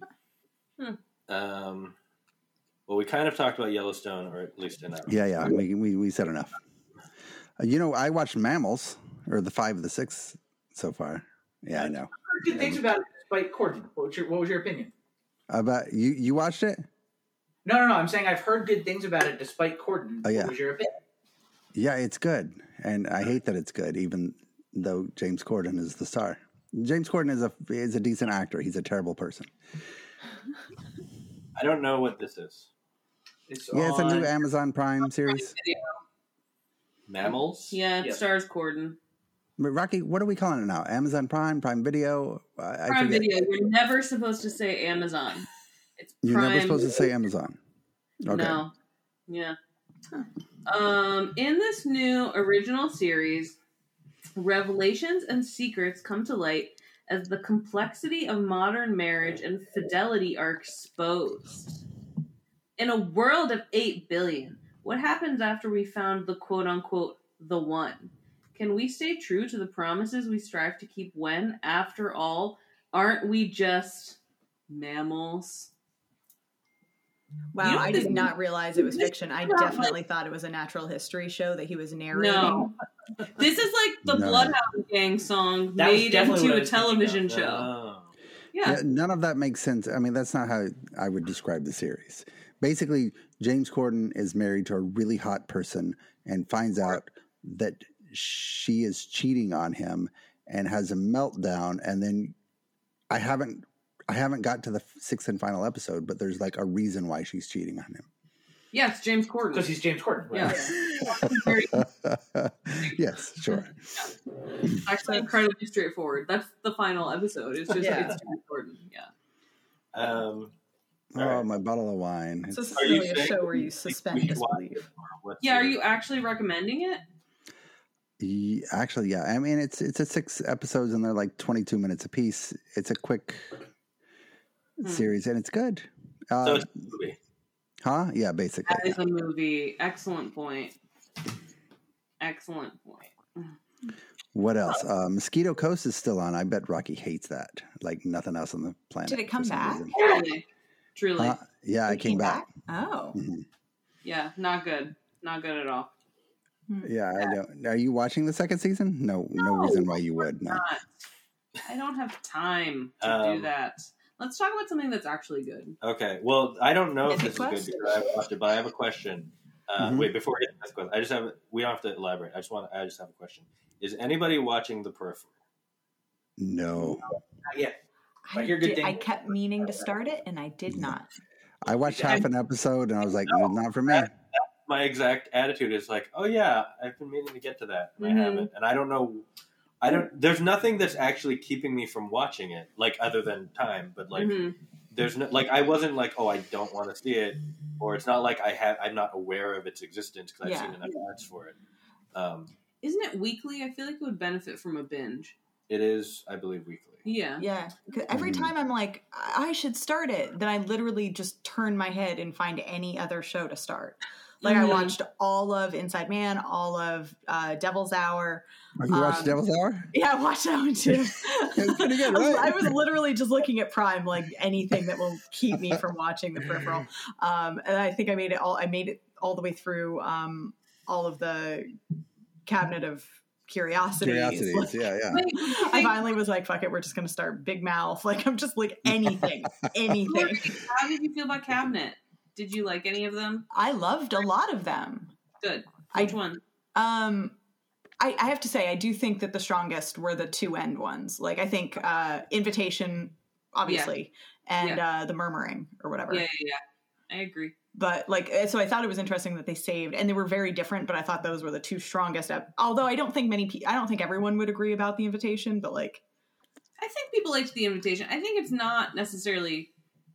Speaker 1: Well, we kind of talked about Yellowstone, or at least in that.
Speaker 2: Yeah. We said enough. I watched Mammals, or the 5 of the 6 so far. Yeah, I know.
Speaker 4: I heard good things about it despite Corden. What was your opinion?
Speaker 2: About you watched it?
Speaker 4: No. I'm saying I've heard good things about it despite Corden.
Speaker 2: Oh, yeah.
Speaker 4: What was your opinion?
Speaker 2: Yeah, it's good, and I hate that it's good, even though James Corden is the star. James Corden is a decent actor. He's a terrible person.
Speaker 1: I don't know what this is.
Speaker 4: It's
Speaker 2: It's a new Amazon Prime series.
Speaker 1: Mammals?
Speaker 3: Yeah, it
Speaker 4: Yes.
Speaker 3: stars Corden.
Speaker 2: But Rocky, what are we calling it now? Amazon Prime Video? I
Speaker 3: Prime
Speaker 2: forget.
Speaker 3: Video. You're never supposed to say Amazon. It's Prime.
Speaker 2: You're never supposed to say Amazon. Okay.
Speaker 3: No. Yeah. In this new original series, revelations and secrets come to light as the complexity of modern marriage and fidelity are exposed. In a world of 8 billion, what happens after we found the quote-unquote the one? Can we stay true to the promises we strive to keep when, after all, aren't we just mammals?
Speaker 5: Wow,
Speaker 3: You know
Speaker 5: I
Speaker 3: this-
Speaker 5: did not realize it was fiction. I
Speaker 3: Yeah,
Speaker 5: definitely thought it was a natural history show that he was narrating.
Speaker 3: No. This is like the
Speaker 2: No.
Speaker 3: Bloodhound Gang song
Speaker 4: That was
Speaker 3: made
Speaker 4: definitely
Speaker 3: into
Speaker 4: what I
Speaker 3: a
Speaker 4: was thinking
Speaker 3: television
Speaker 4: of.
Speaker 3: show.
Speaker 1: Oh.
Speaker 3: Yeah.
Speaker 2: Yeah, none of that makes sense. I mean, that's not how I would describe the series. Basically, James Corden is married to a really hot person and finds out that she is cheating on him and has a meltdown. And then I haven't got to the 6th and final episode, but there's like a reason why she's cheating on him.
Speaker 3: Yeah, it's James Corden.
Speaker 4: Because he's James Corden.
Speaker 3: Yeah.
Speaker 2: Yes, sure.
Speaker 3: Actually, incredibly straightforward. That's the final episode. It's just
Speaker 4: Yeah.
Speaker 3: it's James Corden. Yeah.
Speaker 2: Oh,
Speaker 1: right.
Speaker 2: my bottle of wine.
Speaker 5: So this is
Speaker 1: Are you
Speaker 5: really a
Speaker 1: saying
Speaker 5: show where you
Speaker 1: we
Speaker 5: suspend
Speaker 1: should watch
Speaker 5: disbelief.
Speaker 1: it, or what's
Speaker 3: Yeah, are
Speaker 1: your-
Speaker 3: you actually recommending it?
Speaker 2: Actually, yeah. I mean, it's a 6 episodes and they're like 22 minutes a piece. It's a quick series and it's good.
Speaker 1: So it's a movie.
Speaker 2: Huh? Yeah, basically.
Speaker 3: That is a movie. Excellent point. Excellent point.
Speaker 2: What else? Mosquito Coast is still on. I bet Rocky hates that. Like nothing else on the planet.
Speaker 5: Did it come back?
Speaker 3: Truly.
Speaker 2: Yeah, it came back.
Speaker 5: Oh.
Speaker 2: Mm-hmm.
Speaker 3: Yeah, not good. Not good at all.
Speaker 2: Yeah, I don't. Are you watching the second season? No reason why you would. No.
Speaker 3: Not. I don't have time to do that. Let's talk about something that's actually good.
Speaker 1: Okay. Well, I don't know if this is
Speaker 5: Quest?
Speaker 1: good because I haven't watched it, but I have a question. Wait, before we get to this question, I just have. We don't have to elaborate. I just have a question. Is anybody watching The Peripheral?
Speaker 2: No.
Speaker 4: Not yet. But you're good.
Speaker 5: I kept meaning to start it, and I did not.
Speaker 2: I watched half an episode, and I was like, not for me.
Speaker 1: My exact attitude is like, oh yeah, I've been meaning to get to that, and I haven't, and I don't know. There's nothing that's actually keeping me from watching it, like other than time. But like, there's no, like, I wasn't like, oh, I don't want to see it, or it's not like I'm not aware of its existence because I've seen enough ads for it.
Speaker 3: Isn't it weekly? I feel like it would benefit from a binge.
Speaker 1: It is, I believe, weekly.
Speaker 3: Yeah.
Speaker 5: Yeah. 'Cause every time I'm like, I should start it, then I literally just turn my head and find any other show to start. Like I watched all of Inside Man, all of Devil's Hour.
Speaker 2: Oh, you watched Devil's Hour?
Speaker 5: Yeah, I watched that one too.
Speaker 2: It's pretty good, right?
Speaker 5: I was literally just looking at Prime, like anything that will keep me from watching The Peripheral. And I think I made it all the way through all of the Cabinet of Curiosities. Like,
Speaker 2: yeah.
Speaker 5: I finally was like, fuck it, we're just going to start Big Mouth. Like, I'm just like anything.
Speaker 3: How did you feel about Cabinet? Did you like any of them?
Speaker 5: I loved a lot of them.
Speaker 3: Good. Which one?
Speaker 5: I have to say, I do think that the strongest were the two end ones. Like, I think Invitation, obviously, and The Murmuring or whatever.
Speaker 3: Yeah. I agree.
Speaker 5: But like, so I thought it was interesting that they saved, and they were very different. But I thought those were the two strongest. Although I don't think I don't think everyone would agree about The Invitation. But like,
Speaker 3: I think people liked The Invitation. I think it's not necessarily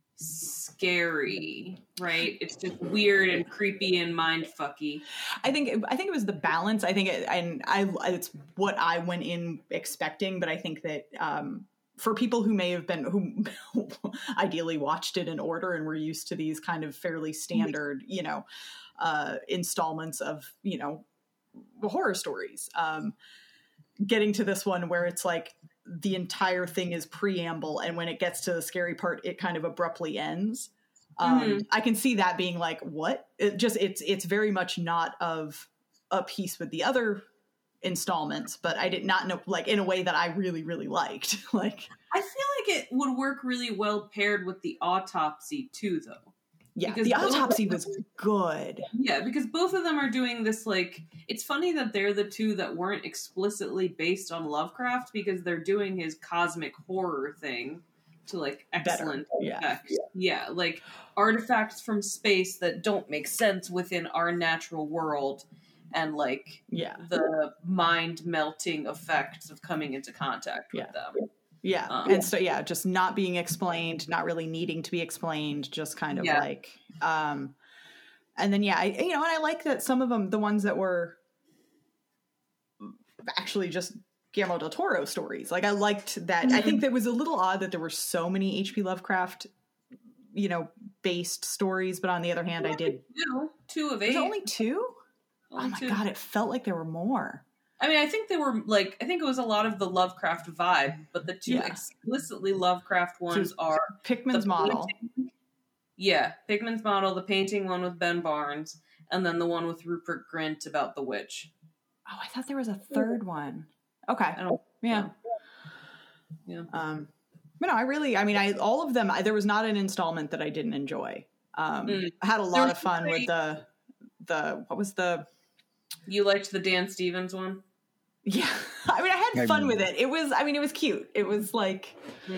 Speaker 3: scary, right? It's just weird and creepy and mind fucky.
Speaker 5: I think it was the balance. I think it's what I went in expecting. But I think that for people who may have been who ideally watched it in order and were used to these kind of fairly standard, installments of horror stories, getting to this one where it's like the entire thing is preamble, and when it gets to the scary part, it kind of abruptly ends. I can see that being like, what? It's very much not of a piece with the other installments, but I did not know, like, in a way that I really, really liked. Like,
Speaker 3: I feel like it would work really well paired with The Autopsy too, though.
Speaker 5: Yeah,
Speaker 3: because
Speaker 5: The Autopsy was good.
Speaker 3: Yeah, because both of them are doing this, like, it's funny that they're the two that weren't explicitly based on Lovecraft, because they're doing his cosmic horror thing to, like, excellent effect. Yeah, like, artifacts from space that don't make sense within our natural world, and, like, the mind-melting effects of coming into contact with them.
Speaker 5: Yeah. And so, just not being explained, not really needing to be explained, just kind of like, and then, and I like that some of them, the ones that were actually just Guillermo del Toro stories. Like, I liked that. I think that was a little odd that there were so many H.P. Lovecraft, based stories. But on the other hand, I did.
Speaker 3: Two of 8.
Speaker 5: Was it only 2? Oh my God. It felt like there were more.
Speaker 3: I mean, I think they were like, I think it was a lot of the Lovecraft vibe, but the two explicitly Lovecraft ones are
Speaker 5: Pickman's Model.
Speaker 3: Pickman's Model, the painting one with Ben Barnes, and then the one with Rupert Grint about the witch.
Speaker 5: Oh, I thought there was a third one. Okay. Yeah. But no, all of them, there was not an installment that I didn't enjoy. I had a lot of fun with what was the...
Speaker 3: You liked the Dan Stevens one?
Speaker 5: Yeah. I mean, I had fun with it. It was cute. It was like,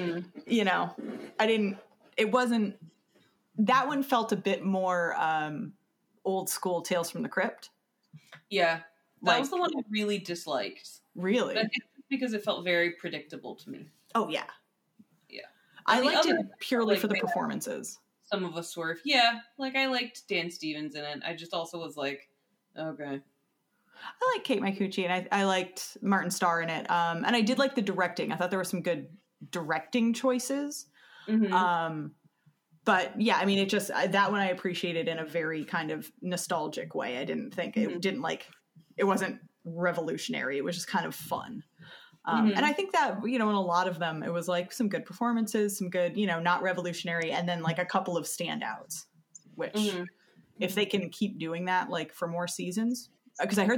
Speaker 5: that one felt a bit more old school Tales from the Crypt.
Speaker 3: Yeah. That was the one I really disliked.
Speaker 5: Really?
Speaker 3: But I think because it felt very predictable to me.
Speaker 5: Oh, yeah.
Speaker 3: Yeah.
Speaker 5: I liked it purely for the performances.
Speaker 3: Some of us were. Yeah. Like, I liked Dan Stevens in it. I just also was like, okay.
Speaker 5: I like Kate Micucci, and I liked Martin Starr in it. And I did like the directing. I thought there were some good directing choices.
Speaker 3: Mm-hmm.
Speaker 5: But yeah, I mean, it just that one I appreciated in a very kind of nostalgic way. I didn't think it didn't like it wasn't revolutionary. It was just kind of fun. And I think that, in a lot of them, it was like some good performances, some good, not revolutionary, and then like a couple of standouts, which if they can keep doing that, like for more seasons, because I heard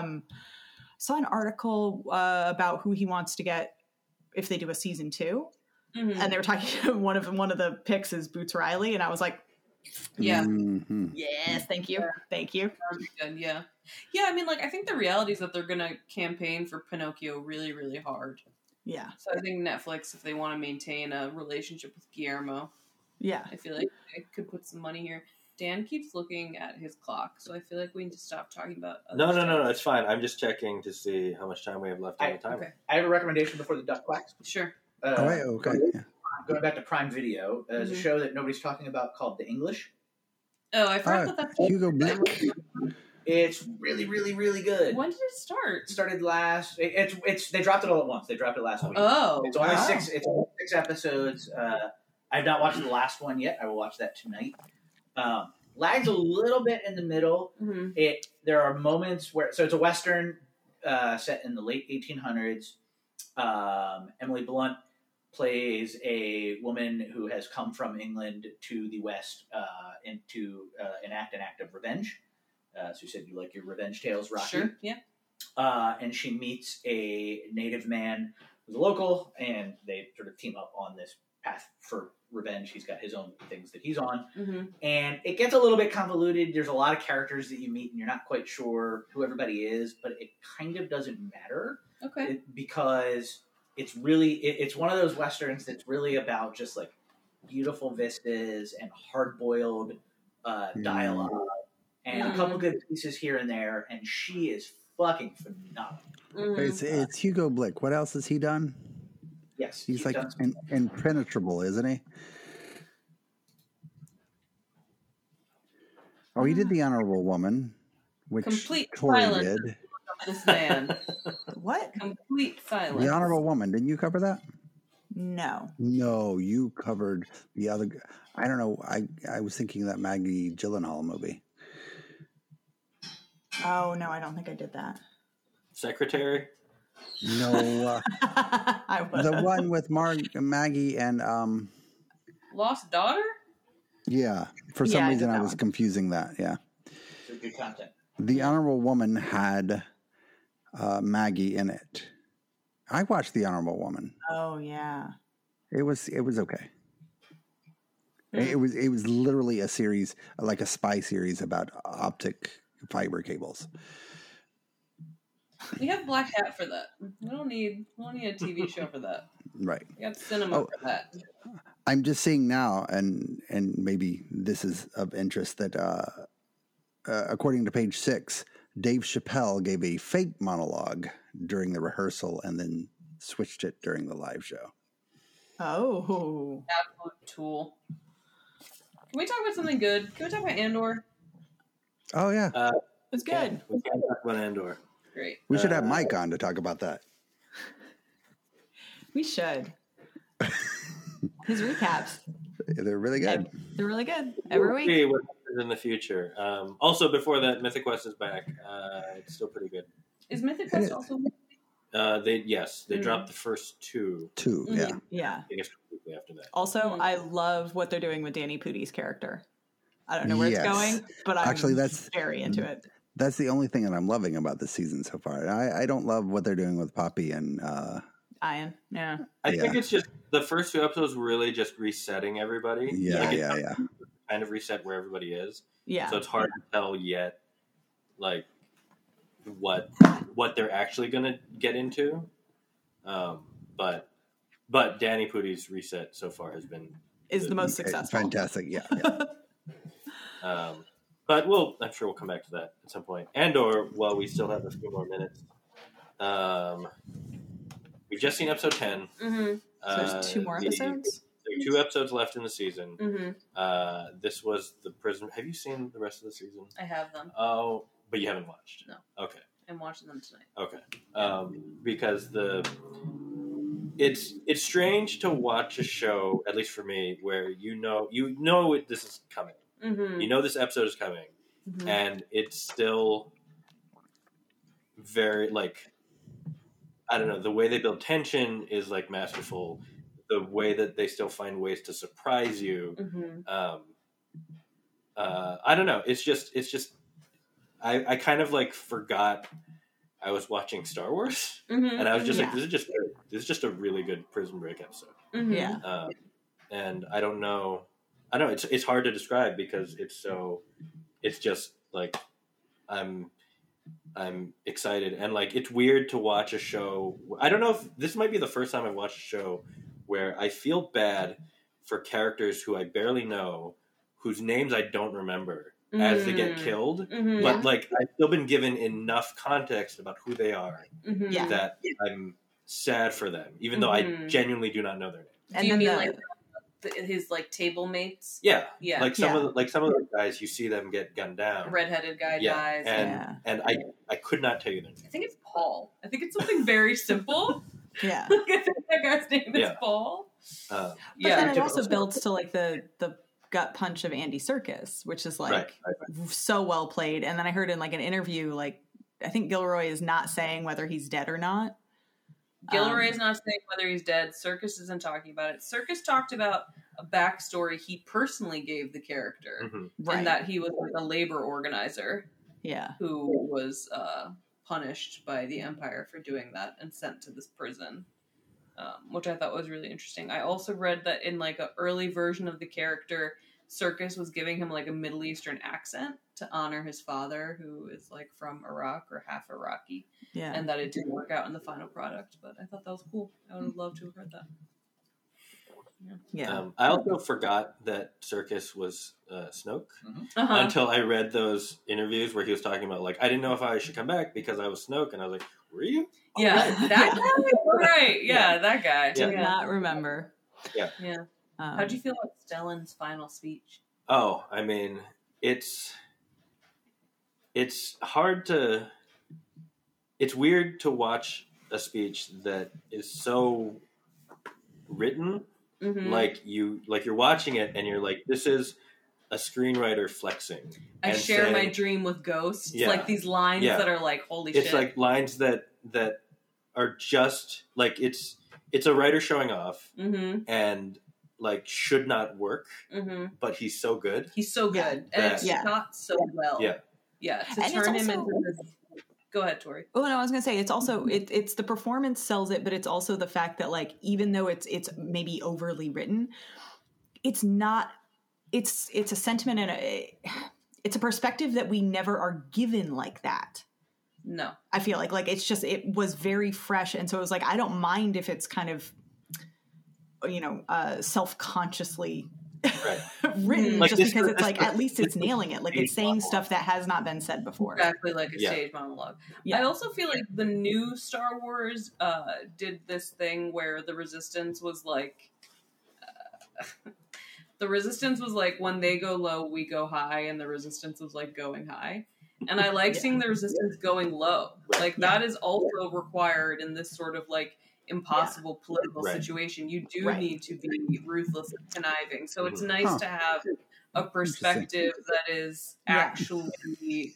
Speaker 5: saw an article about who he wants to get if they do a season 2. And they were talking, one of the picks is Boots Riley. And I was like,
Speaker 3: yeah.
Speaker 5: Yes, thank you. Thank you.
Speaker 3: That'd be good, yeah. Yeah, I mean, like, I think the reality is that they're going to campaign for Pinocchio really, really hard.
Speaker 5: Yeah.
Speaker 3: So I think Netflix, if they want to maintain a relationship with Guillermo, I feel like they could put some money here. Dan keeps looking at his clock, so I feel like we need to stop talking about other stuff.
Speaker 1: No, it's fine. I'm just checking to see how much time we have left on the timer.
Speaker 3: Okay.
Speaker 4: I have a recommendation before the duck quacks.
Speaker 3: Sure.
Speaker 2: Okay.
Speaker 4: Going back to Prime Video, there's a show that nobody's talking about called The English.
Speaker 3: Oh, I forgot about that.
Speaker 2: Hugo Blick.
Speaker 4: It's really, really, really good.
Speaker 3: When did it start?
Speaker 4: It started last. It's they dropped it all at once. They dropped it last week.
Speaker 3: Oh,
Speaker 4: it's only 6. It's only 6 episodes. I've not watched the last one yet. I will watch that tonight. Lags a little bit in the middle. There are moments where it's a Western set in the late 1800s. Emily Blunt plays a woman who has come from England to the West to enact an act of revenge. So you said you like your revenge tales, Rocky.
Speaker 3: Sure, yeah.
Speaker 4: And she meets a native man who's a local, and they sort of team up on this path for revenge. He's got his own things that he's on. And it gets a little bit convoluted. There's a lot of characters that you meet, and you're not quite sure who everybody is, but it kind of doesn't matter.
Speaker 3: Okay.
Speaker 4: Because it's really, it's one of those Westerns that's really about just like beautiful vistas and hard-boiled dialogue. And a couple good pieces here and there, and she is fucking phenomenal.
Speaker 2: It's Hugo Blick. What else has he done?
Speaker 4: Yes.
Speaker 2: He's like impenetrable, isn't he? Oh, he did The Honorable Woman, which
Speaker 3: Complete
Speaker 2: Tori
Speaker 3: silence.
Speaker 2: did.
Speaker 3: This man.
Speaker 5: What?
Speaker 3: Complete silence.
Speaker 2: The Honorable Woman. Didn't you cover that?
Speaker 5: No.
Speaker 2: No, you covered the other. I don't know. I was thinking of that Maggie Gyllenhaal movie.
Speaker 5: Oh, no, I don't think I did that.
Speaker 1: Secretary?
Speaker 2: No.
Speaker 5: The
Speaker 2: one with Maggie and...
Speaker 3: Lost Daughter?
Speaker 2: Yeah. For some
Speaker 5: I
Speaker 2: reason,
Speaker 5: did
Speaker 2: I
Speaker 5: that
Speaker 2: was
Speaker 5: one.
Speaker 2: confusing that. Yeah.
Speaker 4: It's good content.
Speaker 2: The Honorable Woman had Maggie in it. I watched The Honorable Woman.
Speaker 5: Oh, yeah.
Speaker 2: It was okay. It was literally a series, like a spy series about optic fiber cables.
Speaker 3: We have Black Hat for that. We don't need a TV show for that.
Speaker 2: Right.
Speaker 3: We got cinema for that.
Speaker 2: I'm just seeing now, and maybe this is of interest, that according to page 6, Dave Chappelle gave a fake monologue during the rehearsal and then switched it during the live show.
Speaker 5: Oh.
Speaker 3: Absolute tool. Can we talk about something good? Can we talk about Andor?
Speaker 2: Oh, yeah.
Speaker 5: It's good.
Speaker 1: We can talk about Andor.
Speaker 3: Great.
Speaker 2: We should have Mike on to talk about that.
Speaker 5: We should. His recaps.
Speaker 2: They're really good.
Speaker 5: They're really good. Every week.
Speaker 1: See what happens in the future. Also, before that, Mythic Quest is back. It's still pretty good.
Speaker 3: Is Mythic Quest also?
Speaker 1: They dropped the first 2.
Speaker 2: 2, yeah.
Speaker 5: Yeah.
Speaker 1: I guess quickly after that.
Speaker 5: Also, I love what they're doing with Danny Pudi's character. I don't know where it's going, but I'm
Speaker 2: actually that's
Speaker 5: very into it.
Speaker 2: That's the only thing that I'm loving about this season so far. I don't love what they're doing with Poppy and
Speaker 5: Ian. Yeah.
Speaker 1: I think it's just the first 2 episodes really just resetting everybody.
Speaker 2: Yeah.
Speaker 1: Kind of reset where everybody is.
Speaker 5: Yeah.
Speaker 1: So it's hard to tell yet, like what they're actually going to get into. But Danny Pudi's reset so far
Speaker 5: is the most successful.
Speaker 2: Fantastic. Yeah.
Speaker 1: But I'm sure we'll come back to that at some point. Andor, while we still have a few more minutes. We've just seen episode 10.
Speaker 5: So there's 2 more episodes?
Speaker 1: There are 2 episodes left in the season.
Speaker 3: Mm-hmm.
Speaker 1: This was the prison. Have you seen the rest of the season?
Speaker 3: I have them.
Speaker 1: Oh, but you haven't watched?
Speaker 3: No.
Speaker 1: Okay.
Speaker 3: I'm watching them tonight.
Speaker 1: Okay. Because it's strange to watch a show, at least for me, where you know this is coming.
Speaker 3: Mm-hmm.
Speaker 1: You know this episode is coming,
Speaker 3: Mm-hmm.
Speaker 1: and it's still very like, I don't know, the way they build tension is like masterful. The way that they still find ways to surprise you.
Speaker 3: Mm-hmm.
Speaker 1: I don't know. It's just I kind of like forgot I was watching Star Wars,
Speaker 3: Mm-hmm.
Speaker 1: and I was just like,
Speaker 5: Yeah.
Speaker 1: this is just a really good Prison Break episode.
Speaker 3: Mm-hmm.
Speaker 5: Yeah.
Speaker 1: And I don't know. It's hard to describe because it's just like I'm excited, and like it's weird to watch a show. I don't know if this might be the first time I've watched a show where I feel bad for characters who I barely know, whose names I don't remember as they get killed,
Speaker 3: Mm-hmm.
Speaker 1: but like I've still been given enough context about who they are
Speaker 3: Mm-hmm.
Speaker 5: Yeah.
Speaker 1: that I'm sad for them, even though I
Speaker 3: Mhm.
Speaker 1: genuinely do not know their name.
Speaker 5: And
Speaker 3: Do you
Speaker 5: then
Speaker 3: mean
Speaker 5: the-
Speaker 3: like his like table mates?
Speaker 1: Yeah,
Speaker 3: Yeah.
Speaker 1: like some
Speaker 5: Yeah.
Speaker 1: of the guys, you see them get gunned down.
Speaker 3: Redheaded guy
Speaker 1: Yeah,
Speaker 3: dies.
Speaker 1: and I could not tell you their name.
Speaker 3: I think it's Paul. I think it's something very simple.
Speaker 5: Yeah.
Speaker 3: I think that guy's name is
Speaker 1: Yeah.
Speaker 3: Paul.
Speaker 1: Uh,
Speaker 5: But
Speaker 3: Yeah.
Speaker 5: then it also builds to like the gut punch of Andy Serkis, which is like
Speaker 1: right.
Speaker 5: so well played. And then I heard in like an interview, like I think Gilroy is not saying whether he's dead or not.
Speaker 3: Gilroy's not saying whether he's dead. Circus isn't talking about it. Circus talked about a backstory he personally gave the character,
Speaker 1: mhm.
Speaker 5: Right.
Speaker 3: and that he was like a labor organizer
Speaker 5: Yeah.
Speaker 3: who was punished by the Empire for doing that and sent to this prison, which I thought was really interesting. I also read that in like an early version of the character, Circus was giving him like a Middle Eastern accent to honor his father, who is like from Iraq or half Iraqi,
Speaker 5: Yeah.
Speaker 3: and that it didn't work out in the final product. But I thought that was cool. I would have loved to have heard that.
Speaker 5: Yeah.
Speaker 1: I also forgot that Circus was Snoke
Speaker 3: Uh-huh.
Speaker 1: until I read those interviews where he was talking about like I didn't know if I should come back because I was Snoke, and I was like, were you?
Speaker 3: Yeah, that guy. Right. Yeah, that guy.
Speaker 5: Did
Speaker 3: Yeah.
Speaker 5: not remember.
Speaker 3: Yeah.
Speaker 5: Um,
Speaker 3: How'd you feel about Stellan's final speech?
Speaker 1: Oh, I mean, it's hard to. It's weird to watch a speech that is so written,
Speaker 3: Mm-hmm.
Speaker 1: like you're watching it and you're like, this is a screenwriter flexing.
Speaker 3: I
Speaker 1: and
Speaker 3: share my
Speaker 1: saying-
Speaker 3: dream with ghosts.
Speaker 1: Yeah.
Speaker 3: Like these lines
Speaker 1: Yeah.
Speaker 3: that are like, holy
Speaker 1: It's
Speaker 3: shit.
Speaker 1: like lines that are just like it's a writer showing off
Speaker 3: Mm-hmm.
Speaker 1: and like should not work,
Speaker 3: Mm-hmm.
Speaker 1: but he's so good.
Speaker 3: He's so good.
Speaker 5: Yeah.
Speaker 3: And it's
Speaker 5: Yeah.
Speaker 3: shot so well.
Speaker 1: Yeah.
Speaker 3: Yeah. To
Speaker 5: And it's
Speaker 3: turn him
Speaker 5: also-
Speaker 3: into this. Go ahead, Tori.
Speaker 5: Oh no, I was gonna say it's also it's the performance sells it, but it's also the fact that like even though it's maybe overly written, it's not. It's a sentiment and it's a perspective that we never are given like that.
Speaker 3: No.
Speaker 5: I feel like it's just it was very fresh, and so it was like I don't mind if it's kind of self-consciously
Speaker 1: Right.
Speaker 5: written,
Speaker 1: Like
Speaker 5: just
Speaker 1: this-
Speaker 5: because it's
Speaker 1: this-
Speaker 5: like at least it's nailing it. Like it's saying
Speaker 1: monologue.
Speaker 5: stuff that has not been said before.
Speaker 3: Exactly like a
Speaker 1: Yeah.
Speaker 3: stage monologue.
Speaker 5: Yeah.
Speaker 3: I also feel like the new Star Wars did this thing where the Resistance was like, the Resistance was like when they go low, we go high, and the Resistance was like going high. And I like
Speaker 5: Yeah.
Speaker 3: seeing the Resistance going low.
Speaker 1: Right.
Speaker 3: Like that is also required in this sort of like impossible political
Speaker 1: Right.
Speaker 3: situation. You do
Speaker 5: Right.
Speaker 3: need to be ruthless and conniving. So it's
Speaker 1: Mhm.
Speaker 3: nice
Speaker 2: Huh.
Speaker 3: to have a perspective that is
Speaker 5: Yeah.
Speaker 3: actually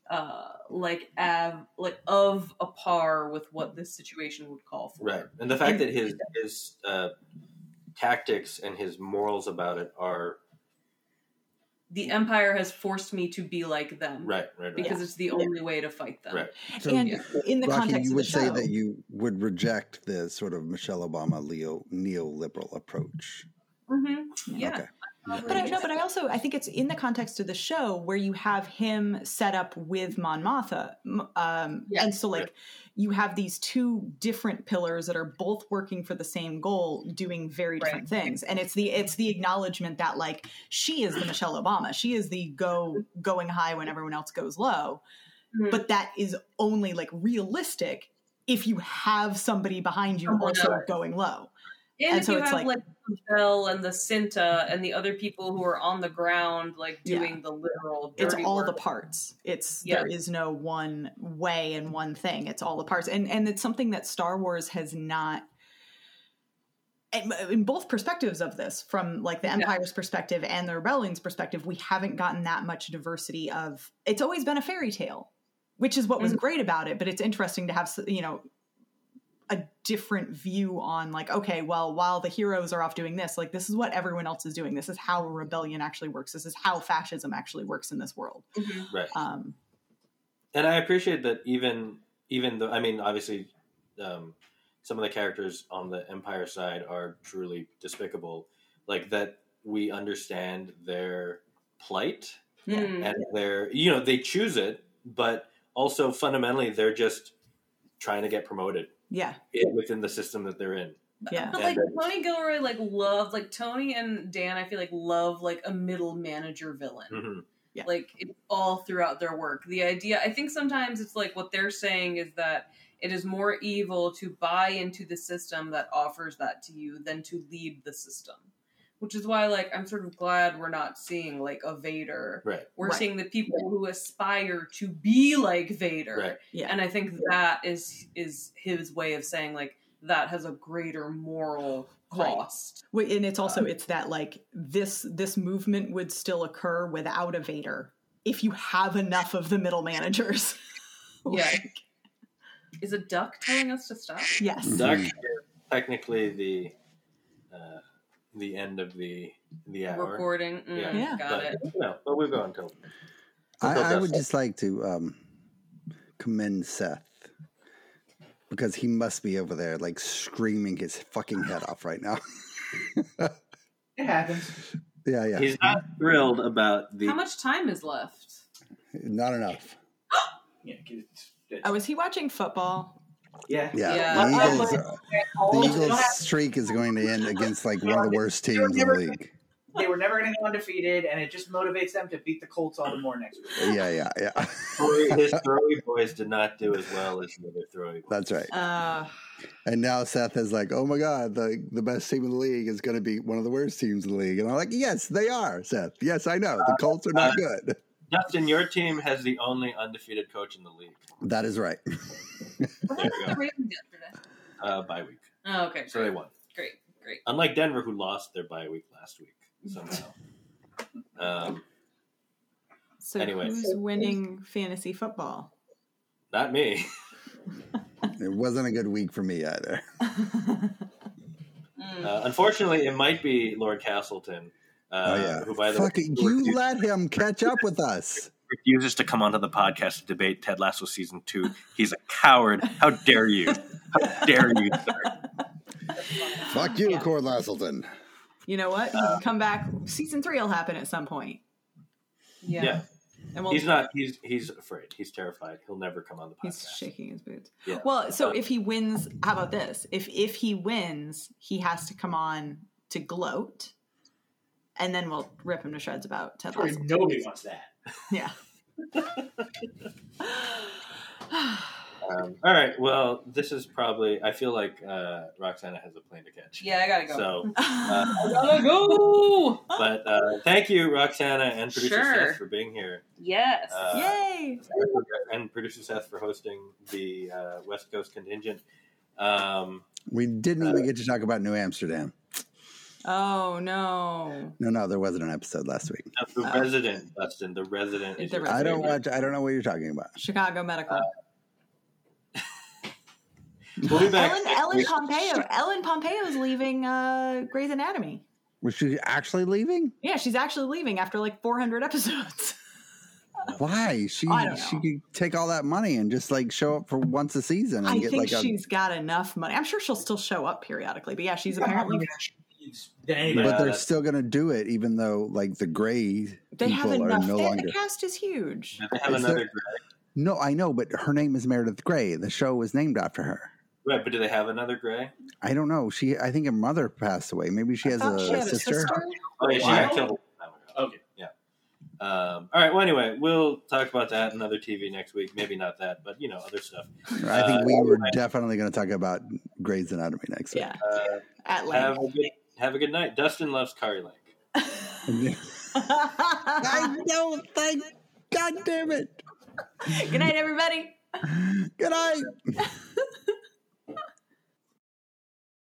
Speaker 3: of a par with what this situation would call for.
Speaker 1: Right. And the fact that his tactics and his morals about it are
Speaker 3: The Empire has forced me to be like them.
Speaker 1: right.
Speaker 3: Because it's the only way to fight them.
Speaker 1: Right.
Speaker 2: So,
Speaker 5: And
Speaker 3: Yeah.
Speaker 5: in the
Speaker 2: Rocky,
Speaker 5: context
Speaker 2: you
Speaker 5: of
Speaker 2: would
Speaker 5: the
Speaker 2: say
Speaker 5: show,
Speaker 2: that you would reject the sort of Michelle Obama neoliberal approach.
Speaker 3: Mm-hmm. Yeah.
Speaker 2: Okay.
Speaker 5: But I think it's in the context of the show where you have him set up with Mon Mothma, and so like you have these two different pillars that are both working for the same goal, doing very different things, and it's the acknowledgement that like she is the Michelle Obama, she is the going high when everyone else goes low,
Speaker 3: Mhm.
Speaker 5: but that is only like realistic if you have somebody behind you
Speaker 3: Someone
Speaker 5: also
Speaker 3: else.
Speaker 5: going low.
Speaker 3: And if
Speaker 5: so
Speaker 3: you
Speaker 5: it's
Speaker 3: have like the Bell and the Cinta and the other people who are on the ground, like doing the literal dirty
Speaker 5: it's all
Speaker 3: work.
Speaker 5: the parts. There is no one way and one thing. It's all the parts. And it's something that Star Wars has not, in both perspectives of this, from like the Empire's perspective and the Rebellion's perspective, we haven't gotten that much diversity of, it's always been a fairy tale, which is what was great about it. But it's interesting to have, a different view on like, okay, well, while the heroes are off doing this, like this is what everyone else is doing. This is how a rebellion actually works. This is how fascism actually works in this world.
Speaker 3: Mm-hmm.
Speaker 1: Right. And I appreciate that even though, I mean, obviously some of the characters on the Empire side are truly despicable, like that we understand their plight and their, they choose it, but also fundamentally they're just trying to get promoted.
Speaker 5: Yeah.
Speaker 1: Within the system that they're in.
Speaker 5: Yeah.
Speaker 3: But like Tony Gilroy loved, like Tony and Dan, I feel like love like a middle manager villain.
Speaker 1: Mm-hmm.
Speaker 5: Yeah.
Speaker 3: Like it's all throughout their work. The idea, I think sometimes it's like what they're saying is that it is more evil to buy into the system that offers that to you than to lead the system. Which is why, like, I'm sort of glad we're not seeing like a Vader.
Speaker 1: Right.
Speaker 3: We're seeing the people who aspire to be like Vader.
Speaker 1: Right.
Speaker 5: Yeah.
Speaker 3: And I think that is his way of saying like that has a greater moral cost.
Speaker 5: Right. And it's also it's that like this movement would still occur without a Vader if you have enough of the middle managers.
Speaker 3: Yeah. Is a duck telling us to stop?
Speaker 5: Yes.
Speaker 1: Duck is technically the end of the hour.
Speaker 3: Recording. Got it.
Speaker 1: No, but we'll go until.
Speaker 2: I would just like to commend Seth because he must be over there like screaming his fucking head off right now.
Speaker 4: It happens.
Speaker 2: Yeah.
Speaker 1: He's not thrilled about the.
Speaker 3: How much time is left?
Speaker 2: Not enough.
Speaker 4: Yeah.
Speaker 5: Is he watching football?
Speaker 4: Yeah.
Speaker 2: The Eagles streak is going to end against like one of the worst teams in the league.
Speaker 4: They were never going to go undefeated, and it just motivates them to beat the Colts all the more next week.
Speaker 2: Yeah.
Speaker 1: His throwy boys did not do as well as the other throwy boys.
Speaker 2: That's right. And now Seth is like, oh my God, the best team in the league is going to be one of the worst teams in the league. And I'm like, yes, they are, Seth. Yes, I know. The Colts are not good.
Speaker 1: Dustin, your team has the only undefeated coach in the league.
Speaker 2: That is right.
Speaker 3: What happened to the Ravens yesterday?
Speaker 1: Bye week.
Speaker 3: Oh, okay.
Speaker 1: So they won.
Speaker 3: Great.
Speaker 1: Unlike Denver, who lost their bye week last week somehow.
Speaker 5: So
Speaker 1: anyway.
Speaker 5: who's winning fantasy football?
Speaker 1: Not me.
Speaker 2: It wasn't a good week for me either.
Speaker 1: Unfortunately, it might be Lord Castleton. Who, by the way,
Speaker 2: you let him catch up with us.
Speaker 1: Refuses to come onto the podcast to debate Ted Lasso season 2. He's a coward. How dare you? How dare you, sir?
Speaker 2: Fuck you, Cord Lassleton.
Speaker 5: You know what? You can come back. Season 3 will happen at some point.
Speaker 3: Yeah.
Speaker 5: And
Speaker 1: he's not. He's afraid. He's terrified. He'll never come on the podcast.
Speaker 5: He's shaking his boots.
Speaker 1: Yeah.
Speaker 5: Well, so if he wins, how about this? If he wins, he has to come on to gloat, and then we'll rip him to shreds about Ted Lasso.
Speaker 4: Nobody wants that.
Speaker 5: Yeah.
Speaker 1: All right. Well, this is probably. I feel like Roxana has a plane to catch.
Speaker 3: Yeah, I gotta go.
Speaker 1: So
Speaker 3: I gotta go.
Speaker 1: But thank you, Roxana and producer
Speaker 3: Sure.
Speaker 1: Seth, for being here.
Speaker 3: Yes.
Speaker 5: Yay!
Speaker 1: And producer Seth for hosting the West Coast contingent.
Speaker 2: We didn't even get to talk about New Amsterdam.
Speaker 5: Oh no!
Speaker 2: No, there wasn't an episode last week.
Speaker 1: The resident, Dustin. The resident. Is your
Speaker 2: I don't
Speaker 1: favorite.
Speaker 2: watch. I don't know what you're talking about.
Speaker 5: Chicago Medical.
Speaker 1: We'll be back.
Speaker 5: Ellen Pompeo's leaving Grey's Anatomy.
Speaker 2: Was she actually leaving?
Speaker 5: Yeah, she's actually leaving after like 400 episodes.
Speaker 2: Why? She
Speaker 5: I don't know.
Speaker 2: could take all that money and just like show up for once a season and
Speaker 5: I
Speaker 2: get
Speaker 5: think
Speaker 2: like
Speaker 5: she's got enough money. I'm sure she'll still show up periodically, but yeah, she's apparently.
Speaker 2: But they're still going to do it, even though like the Grey
Speaker 5: They have
Speaker 2: people are
Speaker 5: enough.
Speaker 2: no longer.
Speaker 5: The cast is huge.
Speaker 1: They have another Grey.
Speaker 2: No, I know, but her name is Meredith Grey. The show was named after her.
Speaker 1: Right, but do they have another Grey?
Speaker 2: I don't know. I think her mother passed away. Maybe she has
Speaker 5: thought she had a
Speaker 2: sister.
Speaker 1: Oh, yeah, she got killed.
Speaker 4: Okay.
Speaker 1: Yeah. All right. Well, anyway, we'll talk about that and other TV next week. Maybe not that, but other stuff.
Speaker 2: I think we were definitely going to talk about Grey's Anatomy next week.
Speaker 5: Yeah. At length.
Speaker 1: Have a good night. Dustin loves Kari Lake.
Speaker 2: I don't think. God damn it.
Speaker 5: Good night, everybody.
Speaker 2: Good night.